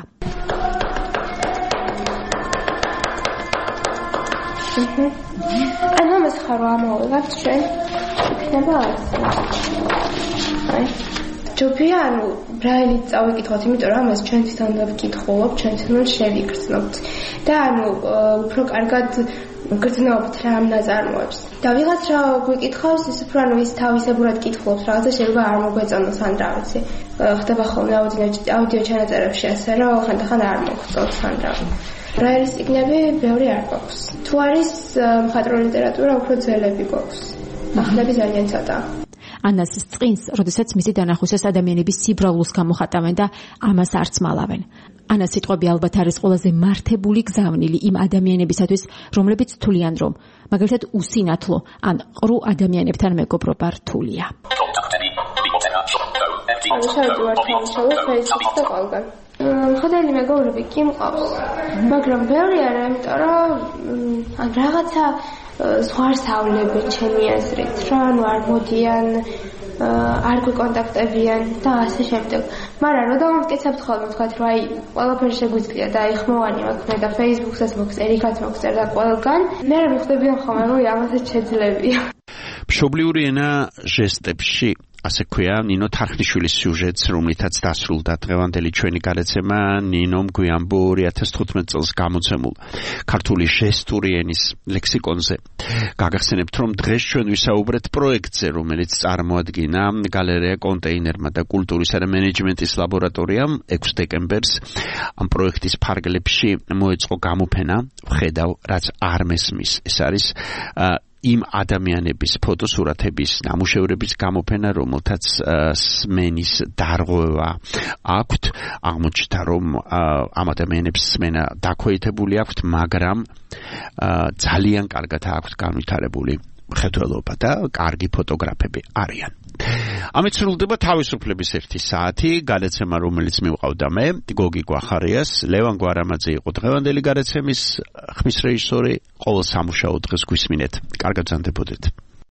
ანუ მას ხარო ამოვიღებთ ჩვენ იქნება აი ჯობია ანუ ბრაილით წავიკითხოთ, იმიტომ რომ ამას ჩვენ თვითონ დავკითხულობთ, ჩვენ თვითონ შევიგრძნობთ და ანუ უფრო კარგად გრძნობთ რა ამ ნაწარმოებს. და ვიღაც რა გვიკითხავს, ის უფრო ანუ ის თავისებურად კითხულობს, რაღაცა შეიძლება არ მოგვეწონოს ან რა ვიცი. ხდება ხოლმე აუდიო ჩანაწერებში ასე, რომ ხანდახან არ მოგწონს ან რა. ბრაილის წიგნები ბევრი არ გვაქვს. თუ არის მხატვრული ლიტერატურა, უფრო ძველები გვაქვს. ახლები ძალიან ცოტა. ანას წყინს, როდესაც მისი დანახვისას ადამიანების სიბრავლოს გამოხატავენ და ამას არც მალავენ. ანას სიტყვები ალბათ არის ყველაზე მართებული გზავნილი იმ ადამიანებისათვის, რომლებიც თვლიან, რომ მაგალითად უსინათლო ან ყრუ ადამიანებთან მეგობრობა რთულია. ხოდელი მეგობრები კი მყავს, მაგრამ ბევრი არა, იმიტომ რომ ან რაღაცა ზღვარსავლები ჩემი აზრით, რა ანუ არ მოდიან, არ გვიკონტაქტებიან და ასე შემდეგ. მაგრამ რა დავამტკიცებთ ხოლმე, თქვათ, რომ აი ყველაფერი შეგვიძლია და აი ხმოვანი მაქვს და Facebook-საც მოხსნე, ერიკაც მოხსნე და ყველგან, მე რა მიხვდებიან ხოლმე, რომ ამასაც შეძლებია. მშობლიური ენა ჟესტებში ასე ქვია ნინო თარხნიშვილის სიუჟეტს, რომლითაც დასრულდა დღევანდელი ჩვენი გადაცემა ნინომ გვიანბო 2015 წელს გამოცემულ ქართული ჟესტური ენის ლექსიკონზე. გაგახსენებთ, რომ დღეს ჩვენ ვისაუბრეთ პროექტზე, რომელიც წარმოადგინა გალერეა კონტეინერმა და კულტურისა და მენეჯმენტის ლაბორატორიამ 6 დეკემბერს. ამ პროექტის ფარგლებში მოეწყო გამოფენა ვხედავ, რაც არ მესმის. ეს არის იმ ადამიანების ფოტოსურათების ნამუშევრების გამოფენა, რომელთაც სმენის დარღვევა აქვთ. აღმოჩნდა, რომ ამ ადამიანებს სმენა დაქვეითებული აქვთ, მაგრამ ძალიან კარგად აქვთ განვითარებული მხედველობა და კარგი ფოტოგრაფები არიან. ამით სრულდება თავისუფლების 1 საათი, გადაცემა, რომელიც მივყავდა მე, გოგი გვახარიას, ლევან გვარამაძე იყო დღევანდელი გადაცემის ხმის რეჟისორი. ყოველ სამუშაო დღეს გვისმინეთ. კარგად გრძანდებოდეთ.